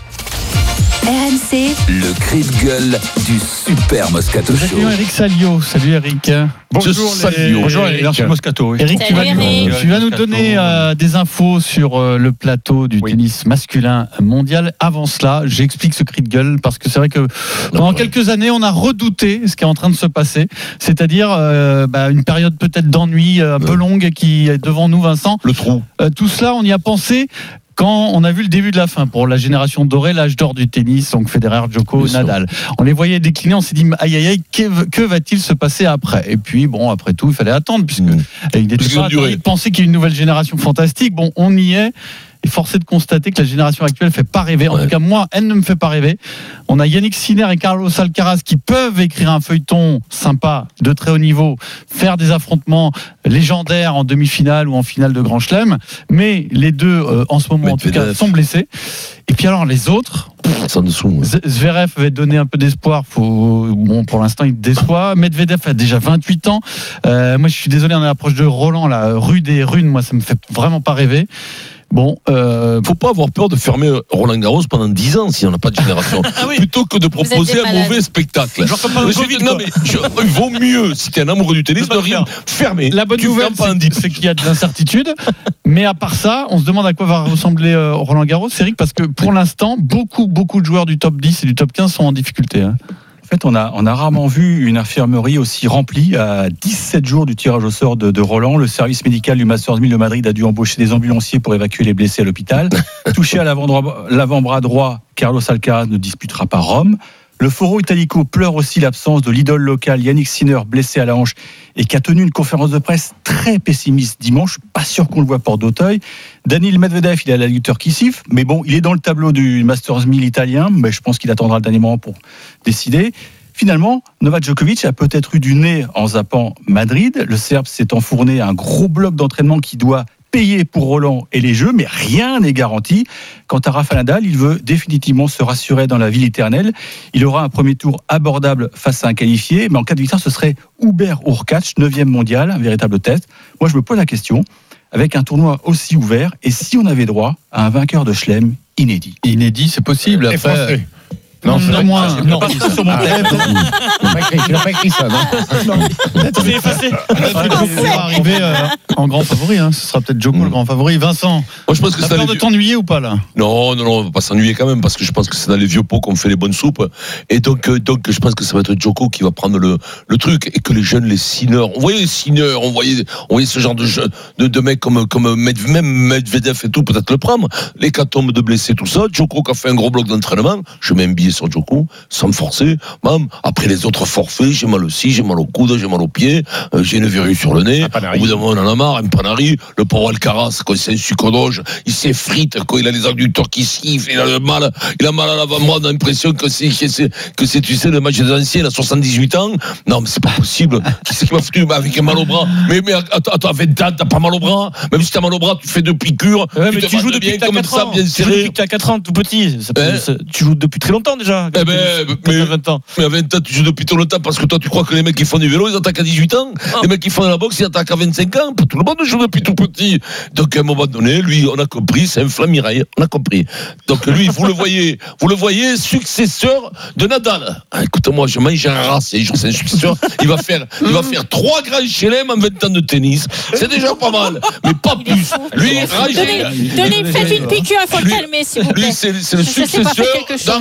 Speaker 2: R M C.
Speaker 3: Le cri de gueule du Super Moscato Show.
Speaker 13: Salut Eric Salio. Salut Eric.
Speaker 10: Bonjour, les...
Speaker 13: Bonjour Eric.
Speaker 10: Merci Moscato. Oui.
Speaker 13: Eric, tu vas, nous, tu vas nous donner euh, des infos sur euh, le plateau du oui. tennis masculin mondial. Avant cela, j'explique ce cri de gueule parce que c'est vrai que pendant quelques années, on a redouté ce qui est en train de se passer, c'est-à-dire euh, bah, une période peut-être d'ennui euh, un peu longue qui est devant nous, Vincent.
Speaker 16: Le trou.
Speaker 13: Euh, tout cela, on y a pensé quand on a vu le début de la fin pour la génération dorée, l'âge d'or du tennis, donc Federer, Djoko, Bien Nadal. Sûr. On les voyait décliner, on s'est dit aïe aïe aïe, que, que va-t-il se passer après ? Et puis bon, après tout, il fallait attendre puisque mmh. il n'était pas de penser qu'il y ait une nouvelle génération fantastique. Bon, on y est. Et force est de constater que la génération actuelle ne fait pas rêver. En ouais. tout cas, moi, elle ne me fait pas rêver. On a Yannick Sinner et Carlos Alcaraz qui peuvent écrire un feuilleton sympa, de très haut niveau, faire des affrontements légendaires en demi-finale ou en finale de Grand Chelem. Mais les deux, euh, en ce moment, Mais en tout cas, sont blessés. Et puis alors, les autres...
Speaker 16: Dessous, ouais.
Speaker 13: Zverev avait donné un peu d'espoir. Faut... Bon, pour l'instant, il déçoit. Medvedev a déjà vingt-huit ans. Euh, moi, je suis désolé, on est à l'approche de Roland, là, rue des Runes. Moi, ça me fait vraiment pas rêver. Bon, euh...
Speaker 16: faut pas avoir peur de fermer Roland Garros pendant dix ans si on n'a pas de génération, ah oui. plutôt que de proposer un mauvais spectacle.
Speaker 19: Genre comme le COVID,
Speaker 16: non mais je, il vaut mieux si t'es un amoureux du tennis de rien fermer.
Speaker 13: La bonne
Speaker 16: tu
Speaker 13: nouvelle, c'est, c'est qu'il y a de l'incertitude, mais à part ça, on se demande à quoi va ressembler euh, Roland Garros, Eric, parce que pour l'instant, beaucoup beaucoup de joueurs du top dix et du top quinze sont en difficulté. Hein.
Speaker 10: En fait, on a, on a rarement vu une infirmerie aussi remplie à dix-sept jours du tirage au sort de, de Roland. Le service médical du Masters mille de Madrid a dû embaucher des ambulanciers pour évacuer les blessés à l'hôpital. Touché à l'avant-bras, l'avant-bras droit, Carlos Alcaraz ne disputera pas Rome. Le Foro Italico pleure aussi l'absence de l'idole locale Yannick Sinner, blessé à la hanche et qui a tenu une conférence de presse très pessimiste dimanche. Pas sûr qu'on le voit Porte d'Auteuil. Daniil Medvedev, il a la lutteur qui siffle, mais bon, il est dans le tableau du Masters mille italien, mais je pense qu'il attendra le dernier moment pour décider. Finalement, Novak Djokovic a peut-être eu du nez en zappant Madrid. Le Serbe s'est enfourné à un gros bloc d'entraînement qui doit payer pour Roland et les Jeux, mais rien n'est garanti. Quant à Rafa Nadal, il veut définitivement se rassurer dans la ville éternelle. Il aura un premier tour abordable face à un qualifié, mais en cas de victoire, ce serait Hubert Hurkacz, neuvième mondial, un véritable test. Moi, je me pose la question, avec un tournoi aussi ouvert, et si on avait droit à un vainqueur de Chelem inédit ?
Speaker 13: Inédit, c'est possible.
Speaker 17: Et
Speaker 13: après...
Speaker 17: français.
Speaker 13: Non, non, non, moins.
Speaker 17: Ah, non, pas sur mon texte. Tu n'as pas écrit ça, non?
Speaker 19: Non. C'est effacé.
Speaker 13: Il va arriver euh, en grand favori. Hein. Ce sera peut-être Djoko mmh. le grand favori. Vincent,
Speaker 16: moi, je pense que
Speaker 13: t'as
Speaker 16: c'est
Speaker 13: peur
Speaker 16: les...
Speaker 13: de t'ennuyer ou pas là?
Speaker 16: Non, non, non, on va pas s'ennuyer quand même parce que je pense que c'est dans les vieux pots qu'on fait les bonnes soupes. Et donc, euh, donc, je pense que ça va être Djoko qui va prendre le, le truc et que les jeunes, les Sinner, on voyait les Sinner, on voyait, on voyait ce genre de jeu, de, de mecs comme, comme Med, même Medvedev et tout, peut-être le prendre. Les catombes de blessés, tout ça. Djoko qui a fait un gros bloc d'entraînement. Je mets un billet sur Djoko. Sans me forcer, même après les autres forfaits, j'ai mal aussi, j'ai mal au coude, j'ai mal aux pieds, euh, j'ai une verrue sur le nez. Au bout d'un moment, on en a marre, un panari. Le pauvre Alcaraz, quand c'est un sucre d'orge, il s'effrite, quand il a les adducteurs qui sifflent, il a le mal, il a mal à l'avant-bras, on a l'impression que c'est, que c'est, que c'est, tu sais, le match des anciens, il a soixante-dix-huit ans. Non, mais c'est pas possible. Qui c'est qui m'a foutu avec un mal au bras? Mais, mais, attends, attends, à vingt ans, t'as pas mal au bras? Même si t'as mal au bras, tu fais deux piqûres.
Speaker 19: Ouais, mais tu joues depuis que t'as quatre ans. Tu joues depuis que t'as quatre ans, tout petit. Ça peut, ça, tu joues depuis très longtemps déjà.
Speaker 16: Eh ben, mais, vingt ans. Mais à vingt ans, tu joues depuis tout le temps parce que toi, tu crois que les mecs qui font du vélo, ils attaquent à dix-huit ans. Oh. Les mecs qui font de la boxe, ils attaquent à vingt-cinq ans. Tout le monde joue depuis tout petit. Donc, à un moment donné, lui, on a compris, c'est un Flamirail. On a compris. Donc, lui, vous le voyez, vous le voyez, successeur de Nadal. Ah, écoute-moi, je mange un rat, c'est un successeur. Il va faire, il va faire trois grands chelem en vingt ans de tennis. C'est déjà pas mal, mais pas plus. Lui,
Speaker 15: Donnez, donnez, faites une piqûre, il faut le calmer, s'il vous plaît.
Speaker 16: Lui, c'est, c'est le successeur d'Henri Lecote.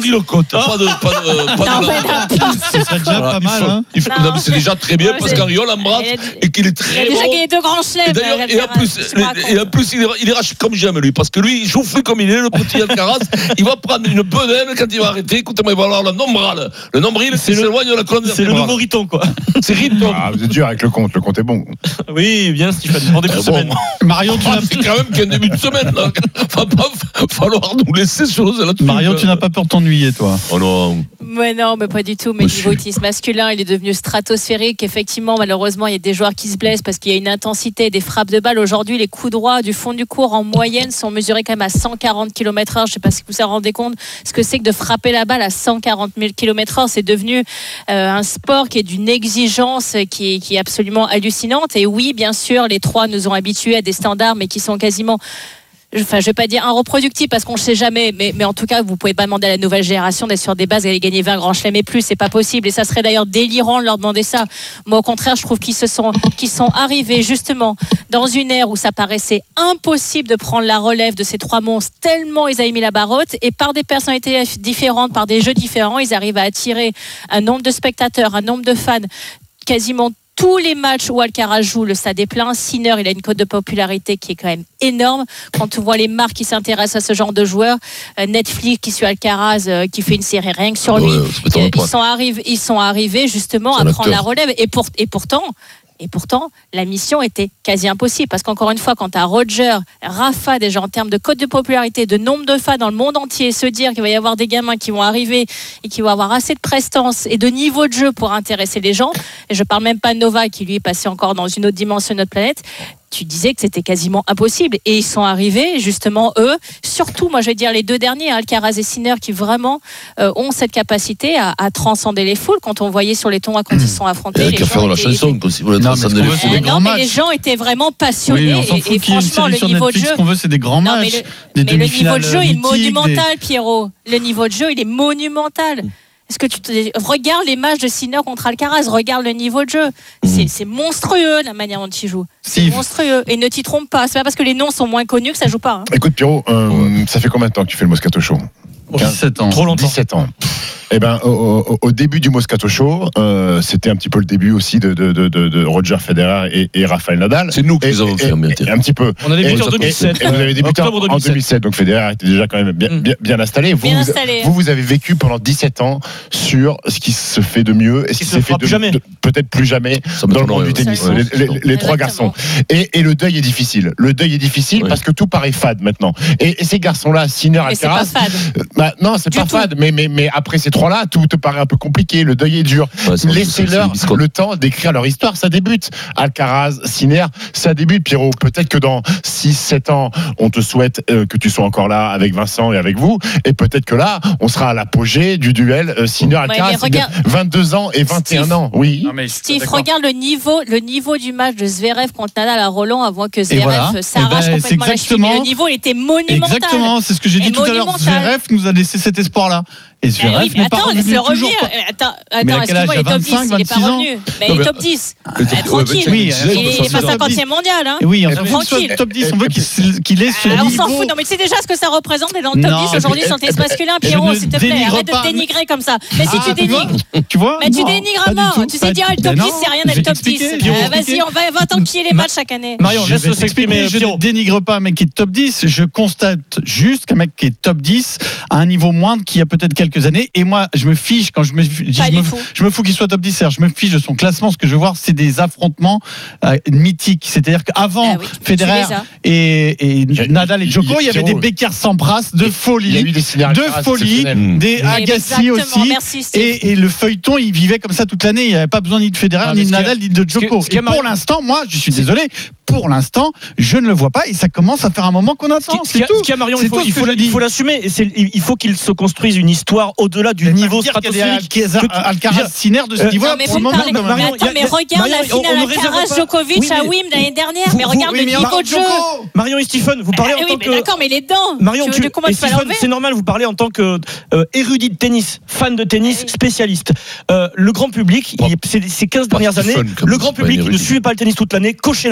Speaker 16: pute, pas de, pas de, pas de la pute.
Speaker 13: Ce serait déjà pas mal. Hein.
Speaker 16: Il faut, non, mais c'est déjà très bien parce qu'Henriot l'embrasse et qu'il est très bon.
Speaker 15: Il a déjà gagné deux grands chelems.
Speaker 16: Et d'ailleurs, et en plus, et en plus, il est, il est rach comme j'aime lui, parce que lui, il chauffe comme il est, le petit Alcaraz. Il va prendre une bedaine quand il va arrêter. Écoutez-moi, il va avoir le nombril. Le nombril, c'est s'éloigne de la colonne vertébrale.
Speaker 19: C'est le nouveau Riton, quoi.
Speaker 16: C'est Riton.
Speaker 17: Ah, vous êtes dur avec le compte. Le compte est bon.
Speaker 19: Oui, bien, Stéphane. En début de semaine.
Speaker 13: Marion, tu n'as
Speaker 16: c'est quand même qu'un début de semaine. Là. Va pas falloir nous laisser sur le là-dessus.
Speaker 13: Marion, tu n'as pas peur de t'ennuyer, toi.
Speaker 16: Oh non.
Speaker 15: Mais non, mais pas du tout. Mais le niveau tennis masculin, il est devenu stratosphérique. Effectivement, malheureusement, il y a des joueurs qui se blessent parce qu'il y a une intensité des frappes de balle. Aujourd'hui, les coups droits du fond du court en moyenne sont mesurés quand même à cent quarante kilomètres heure. Je ne sais pas si vous vous rendez compte ce que c'est que de frapper la balle à cent quarante kilomètres heure. C'est devenu euh, un sport qui est d'une exigence qui est, qui est absolument hallucinante. Et oui, bien sûr, les trois nous ont habitués à des standards, mais qui sont quasiment... Enfin, je vais pas dire un reproductible parce qu'on le sait jamais, mais, mais en tout cas, vous pouvez pas demander à la nouvelle génération d'être sur des bases et d'aller gagner vingt grands chelems et plus, c'est pas possible. Et ça serait d'ailleurs délirant de leur demander ça. Moi, au contraire, je trouve qu'ils se sont, qu'ils sont arrivés justement dans une ère où ça paraissait impossible de prendre la relève de ces trois monstres tellement ils avaient mis la barre haute, et par des personnalités différentes, par des jeux différents, ils arrivent à attirer un nombre de spectateurs, un nombre de fans quasiment tous les matchs où Alcaraz joue, le stade est plein. Sinner, il a une cote de popularité qui est quand même énorme. Quand on voit les marques qui s'intéressent à ce genre de joueurs, euh, Netflix qui suit Alcaraz, euh, qui fait une série rien que sur lui, ouais, euh, ils sont arrivés, ils sont arrivés justement à prendre la relève. Et, pour, et pourtant. Et pourtant, la mission était quasi impossible. Parce qu'encore une fois, quand tu as Roger, Rafa, déjà en termes de cote de popularité, de nombre de fans dans le monde entier, se dire qu'il va y avoir des gamins qui vont arriver et qui vont avoir assez de prestance et de niveau de jeu pour intéresser les gens, et je parle même pas de Novak qui lui est passé encore dans une autre dimension de notre planète, tu disais que c'était quasiment impossible. Et ils sont arrivés, justement, eux, surtout, moi je vais dire les deux derniers, Alcaraz et Sinner, qui vraiment euh, ont cette capacité à, à transcender les foules. Quand on voyait sur les tournois quand ils sont affrontés,
Speaker 16: il y a qu'à faire la chanson, si vous voulez transcender les foules.
Speaker 15: Non, mais les gens étaient vraiment passionnés.
Speaker 13: Oui,
Speaker 15: et, et franchement, le niveau de jeu.
Speaker 13: Ce qu'on veut, c'est des grands matchs.
Speaker 15: Non, mais le, mais le niveau de jeu est monumental, Pierrot. Le niveau de jeu, il est monumental. Est-ce que tu te... regarde les matchs de Sinner contre Alcaraz, regarde le niveau de jeu. C'est, c'est monstrueux la manière dont il joue. C'est Steve. monstrueux. Et ne t'y trompe pas. C'est pas parce que les noms sont moins connus que ça joue pas. Hein.
Speaker 17: Écoute, Pierrot, euh, ouais. ça fait combien de temps que tu fais le Moscato Show?
Speaker 13: dix-sept ans.
Speaker 19: Trop longtemps.
Speaker 17: dix-sept ans. Eh ben, au, au, au début du Moscato Show, euh, c'était un petit peu le début aussi de, de, de, de Roger Federer et, et Rafael Nadal.
Speaker 16: C'est nous qui les avons fait,
Speaker 17: et, un petit peu.
Speaker 19: On a débuté en deux mille sept.
Speaker 17: Et, et vous avez débuté en, en deux mille sept, donc Federer était déjà quand même bien, bien, bien installé. Vous,
Speaker 15: bien installé.
Speaker 17: Vous, vous avez vécu pendant dix-sept ans sur ce qui se fait de mieux et ce qui se fait de,
Speaker 19: jamais.
Speaker 17: de peut-être plus jamais dans le monde du tennis. Les, les, les trois garçons. Et, et le deuil est difficile. Le deuil est difficile oui. parce que tout paraît fade maintenant. Et, et ces garçons-là, Sinner, Alcaraz.
Speaker 15: C'est pas fade.
Speaker 17: Bah, non, c'est pas fade. Mais, mais, mais après ces trois-là, tout te paraît un peu compliqué, le deuil est dur. Ouais, laissez-leur le temps d'écrire leur histoire, ça débute. Alcaraz, Sinner, ça débute. Pierrot, peut-être que dans six sept ans, on te souhaite euh, que tu sois encore là avec Vincent et avec vous, et peut-être que là, on sera à l'apogée du duel euh, Sinner-Alcaraz, ouais, regarde... vingt-deux ans et vingt et un Steve, ans. Oui.
Speaker 15: Non, mais Steve, regarde le niveau, le niveau du match de Zverev contre Nadal à Roland avant que Zverev voilà. s'arrache eh ben, complètement la cheville. Le niveau était monumental.
Speaker 13: Exactement, c'est ce que j'ai dit tout à l'heure. Zverev nous a laissé cet espoir-là. Et Zverev
Speaker 15: oui, mais attends, laisse-le revenir. Attends, attends excuse-moi, il est top dix, il n'est pas revenu. Mais il est top dix. Tranquille. Il est pas cinquantième mondial.
Speaker 13: Oui, on s'en fout top dix. On veut qu'il ait ce niveau.
Speaker 15: On s'en fout. Non, mais tu sais déjà ce que ça représente d'être dans le top dix aujourd'hui sur le tennis masculin. Pierrot, s'il te plaît, arrête de te dénigrer comme ça. Mais si tu dénigres.
Speaker 13: Tu vois?
Speaker 15: Mais tu dénigres à mort. Tu sais dire le top dix, c'est rien d'être top dix. Vas-y, on va t'enquiller les matchs chaque année.
Speaker 13: Marion, laisse-le s'exprimer. Je ne dénigre pas un mec qui est top dix. Je constate juste qu'un mec qui est top dix à un niveau moindre qu'il y a peut-être quelques années. Et moi, je me fiche quand je me, je me, je me fous qu'il soit top dix. Je me fiche de son classement. Ce que je veux voir, c'est des affrontements euh, mythiques. C'est-à-dire qu'avant ah oui, Federer et, et Nadal et Djoko, il y avait des Becker-Sampras de folie, il y a eu des de folie, des Agassi aussi. Merci, et, et le feuilleton, il vivait comme ça toute l'année. Il n'y avait pas besoin ni de Federer, ah, ni de Nadal, ni de Djoko. Et pour l'instant, moi, je suis désolé. Pour l'instant, je ne le vois pas et ça commence à faire un moment qu'on attend. C'est tout.
Speaker 19: Ce qu'il y a, Marion, il faut, il faut, il faut l'assumer. Et c'est, il faut qu'il se construise une histoire au-delà du niveau stratosphérique.
Speaker 13: Alcaraz, Sinner de ce
Speaker 15: euh,
Speaker 13: niveau-là.
Speaker 15: Mais, parlez, mais, Marion, attends, mais regarde la finale Alcaraz-Djokovic oui, à Wim l'année dernière. Mais regarde oui, le niveau de jeu.
Speaker 19: Marion et Stephen, vous parlez
Speaker 15: ah,
Speaker 19: en
Speaker 15: oui,
Speaker 19: tant
Speaker 15: mais
Speaker 19: que.
Speaker 15: D'accord, mais les dents.
Speaker 19: Marion, tu,
Speaker 15: tu, comment
Speaker 19: et
Speaker 15: tu peux
Speaker 19: Stephen, c'est normal. Vous parlez en tant que euh, érudit de tennis, fan de tennis, spécialiste. Euh, le grand public, il, ces, ces quinze dernières années, le grand public ne suivait pas le tennis toute l'année, cochait la case.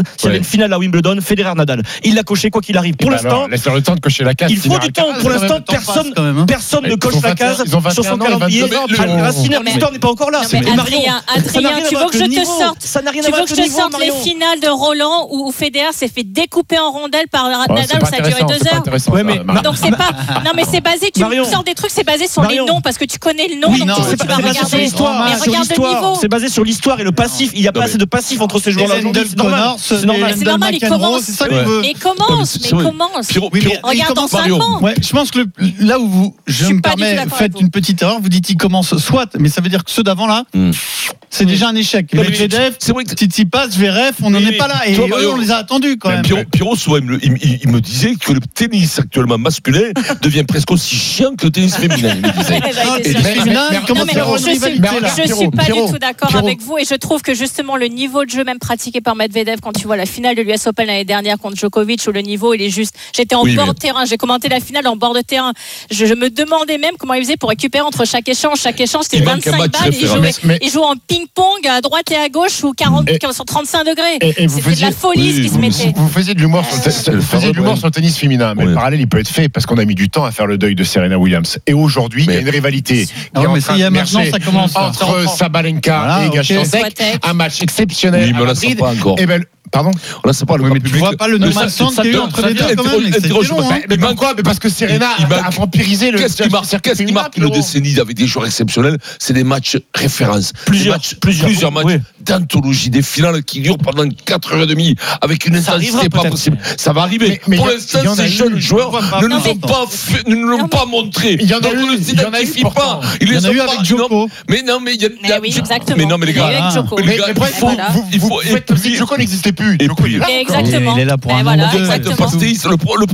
Speaker 19: s'il y avait une finale à Wimbledon, Federer-Nadal. Il l'a coché quoi qu'il arrive. Pour l'instant,
Speaker 17: laisse-leur le temps de cocher la case.
Speaker 19: Il faut du temps. Pour l'instant, personne, personne ne coche la case sur son calendrier. Racine, l'histoire n'est pas encore là.
Speaker 15: Mais Adrien, Adrien, tu veux que je te sorte
Speaker 19: Ça n'a rien à
Speaker 15: Tu
Speaker 19: voir
Speaker 15: veux que
Speaker 19: avec
Speaker 15: je te sorte les finales de Roland où Federer s'est fait découper en rondelles par Nadal, ça a duré deux heures.
Speaker 19: Ouais, mais
Speaker 15: donc c'est pas. Non, mais c'est basé. Tu me sors des trucs, c'est basé sur les noms parce que tu connais le nom.
Speaker 19: Oui, non,
Speaker 15: donc
Speaker 19: c'est
Speaker 15: tu
Speaker 19: pas
Speaker 15: vas
Speaker 19: basé sur
Speaker 15: regarder.
Speaker 19: l'histoire.
Speaker 15: Mais regarde le niveau.
Speaker 19: C'est basé sur l'histoire et le passif. Il n'y a pas assez de passif entre ces joueurs-là aujourd'hui. C'est normal.
Speaker 15: C'est normal. C'est normal. Il commence. Mais commence. Mais commence. Regarde dans cinq ans.
Speaker 13: Ouais, je pense que là où vous, je me permets, faites une petite erreur. Vous dites il commence soit, mais ça veut dire que ceux d'avant là. C'est déjà un échec. Medvedev, Tsitsipas, Zverev, on n'en est pas là. Et eux, on les a attendus quand même.
Speaker 16: Pierrot, souvent, il, me- il- il me disait que le tennis actuellement masculin devient presque aussi chiant que le tennis féminin. Il me disait.
Speaker 15: Non,
Speaker 16: Et
Speaker 15: mais-
Speaker 16: mais-
Speaker 13: féminin,
Speaker 16: mais-
Speaker 13: il commence
Speaker 15: Non, mais
Speaker 13: à avoir
Speaker 15: je
Speaker 13: une
Speaker 15: suis,
Speaker 13: rivalité, là.
Speaker 15: je suis
Speaker 13: Pierrot,
Speaker 15: pas
Speaker 13: Pierrot,
Speaker 15: du tout d'accord
Speaker 13: Pierrot.
Speaker 15: avec vous et je trouve que justement le niveau de jeu même pratiqué par Medvedev quand tu vois la finale de l'U S Open l'année dernière contre Djokovic où le niveau il est juste. J'étais en
Speaker 16: Oui,
Speaker 15: bord
Speaker 16: mais-
Speaker 15: de terrain, j'ai commenté la finale en bord de terrain. Je, je me demandais même comment il faisait pour récupérer entre chaque échange. Chaque échange c'était
Speaker 16: Il manque un
Speaker 15: vingt-cinq
Speaker 16: match
Speaker 15: balles. Il
Speaker 16: référent.
Speaker 15: jouait,
Speaker 17: Mais-
Speaker 15: il jouait en ping-pong à droite et à gauche ou quarante,
Speaker 17: Et-
Speaker 15: sur trente-cinq degrés.
Speaker 17: Et, et vous
Speaker 15: C'était de
Speaker 17: faisiez,
Speaker 15: la folie ce
Speaker 17: oui,
Speaker 15: qui se
Speaker 17: vous-
Speaker 15: mettait.
Speaker 17: Vous faisiez de l'humour sur le, te-
Speaker 16: C'est le
Speaker 17: vous faisiez de l'humour
Speaker 16: fameux,
Speaker 17: sur le tennis féminin, mais
Speaker 16: Ouais.
Speaker 17: le parallèle il peut être fait parce qu'on a mis du temps à faire le deuil de Serena Williams. Et aujourd'hui, il y a
Speaker 16: Mais-
Speaker 17: une rivalité qui
Speaker 13: Ah ouais,
Speaker 17: est en
Speaker 13: mais
Speaker 17: train
Speaker 13: ça y est,
Speaker 17: de
Speaker 13: maintenant,
Speaker 17: merger
Speaker 13: ça commence, là. Ça
Speaker 17: entre
Speaker 13: reprend.
Speaker 17: Sabalenka
Speaker 13: Voilà,
Speaker 17: et
Speaker 13: ok.
Speaker 17: Gachiantec.
Speaker 15: Swiatek.
Speaker 17: Un match exceptionnel
Speaker 16: Oui, mais
Speaker 17: à
Speaker 16: là, ça
Speaker 17: Madrid.
Speaker 16: pas encore.
Speaker 17: Et ben, pardon.
Speaker 16: Là, c'est pas le
Speaker 13: Oui,
Speaker 16: grand
Speaker 13: mais tu
Speaker 16: public.
Speaker 13: vois pas le
Speaker 16: Le
Speaker 13: nombre de
Speaker 16: ça-
Speaker 13: centres
Speaker 16: ça
Speaker 13: qu'il y a eu
Speaker 16: donne-
Speaker 13: entre
Speaker 16: ça
Speaker 13: les deux
Speaker 16: donne-
Speaker 13: quand même.
Speaker 16: interroge-
Speaker 13: C'était
Speaker 16: interroge-
Speaker 13: long, hein.
Speaker 17: Mais pourquoi Mais parce que Serena
Speaker 16: Il manque-
Speaker 17: a vampirisé le
Speaker 16: Qu'est-ce qui marque, qu'est-ce qui marque une décennie avec des joueurs exceptionnels? C'est des matchs références.
Speaker 19: Plusieurs,
Speaker 16: Des matchs-
Speaker 19: plusieurs.
Speaker 16: plusieurs matchs
Speaker 19: Oui.
Speaker 16: d'anthologie, des finales qui durent pendant quatre heures et demie avec une
Speaker 19: Ça
Speaker 16: intensité
Speaker 19: arrivera
Speaker 16: pas
Speaker 19: peut-être.
Speaker 16: possible. Ça va arriver.
Speaker 17: Mais- mais
Speaker 16: Pour
Speaker 17: il y a-
Speaker 16: l'instant,
Speaker 17: il y en a
Speaker 16: ces
Speaker 17: eu.
Speaker 16: jeunes joueurs
Speaker 13: On voit pas.
Speaker 16: ne
Speaker 13: Non,
Speaker 16: nous
Speaker 13: mais-
Speaker 16: ont pas fait, ne nous l'ont pas montré.
Speaker 17: Il y en a
Speaker 16: Donc,
Speaker 17: eu,
Speaker 16: on ne
Speaker 17: il y en a eu
Speaker 16: s'identifie
Speaker 17: pourtant.
Speaker 16: pas. Ils
Speaker 13: Il y
Speaker 16: les
Speaker 13: en a
Speaker 16: ont
Speaker 13: eu
Speaker 16: pas-
Speaker 13: avec
Speaker 16: non.
Speaker 13: Djoko.
Speaker 16: Mais non, mais il y a. il y
Speaker 15: Mais
Speaker 16: a-
Speaker 15: oui, exactement.
Speaker 16: Mais non, mais les
Speaker 15: Il y a eu
Speaker 16: gars.
Speaker 15: avec Djoko.
Speaker 16: Les
Speaker 17: Mais,
Speaker 16: gars,
Speaker 17: mais
Speaker 16: il
Speaker 17: bref,
Speaker 16: faut.
Speaker 17: vous,
Speaker 15: Voilà.
Speaker 17: vous,
Speaker 16: il
Speaker 17: vous
Speaker 16: faut-
Speaker 17: faites comme si Djoko n'existait plus.
Speaker 16: et
Speaker 17: Djoko,
Speaker 16: puis-
Speaker 17: il est là encore.
Speaker 15: Exactement.
Speaker 13: Il est là pour
Speaker 15: Et
Speaker 13: un
Speaker 15: voilà,
Speaker 13: moment.
Speaker 15: exactement.
Speaker 16: Pastéis, le, pro- le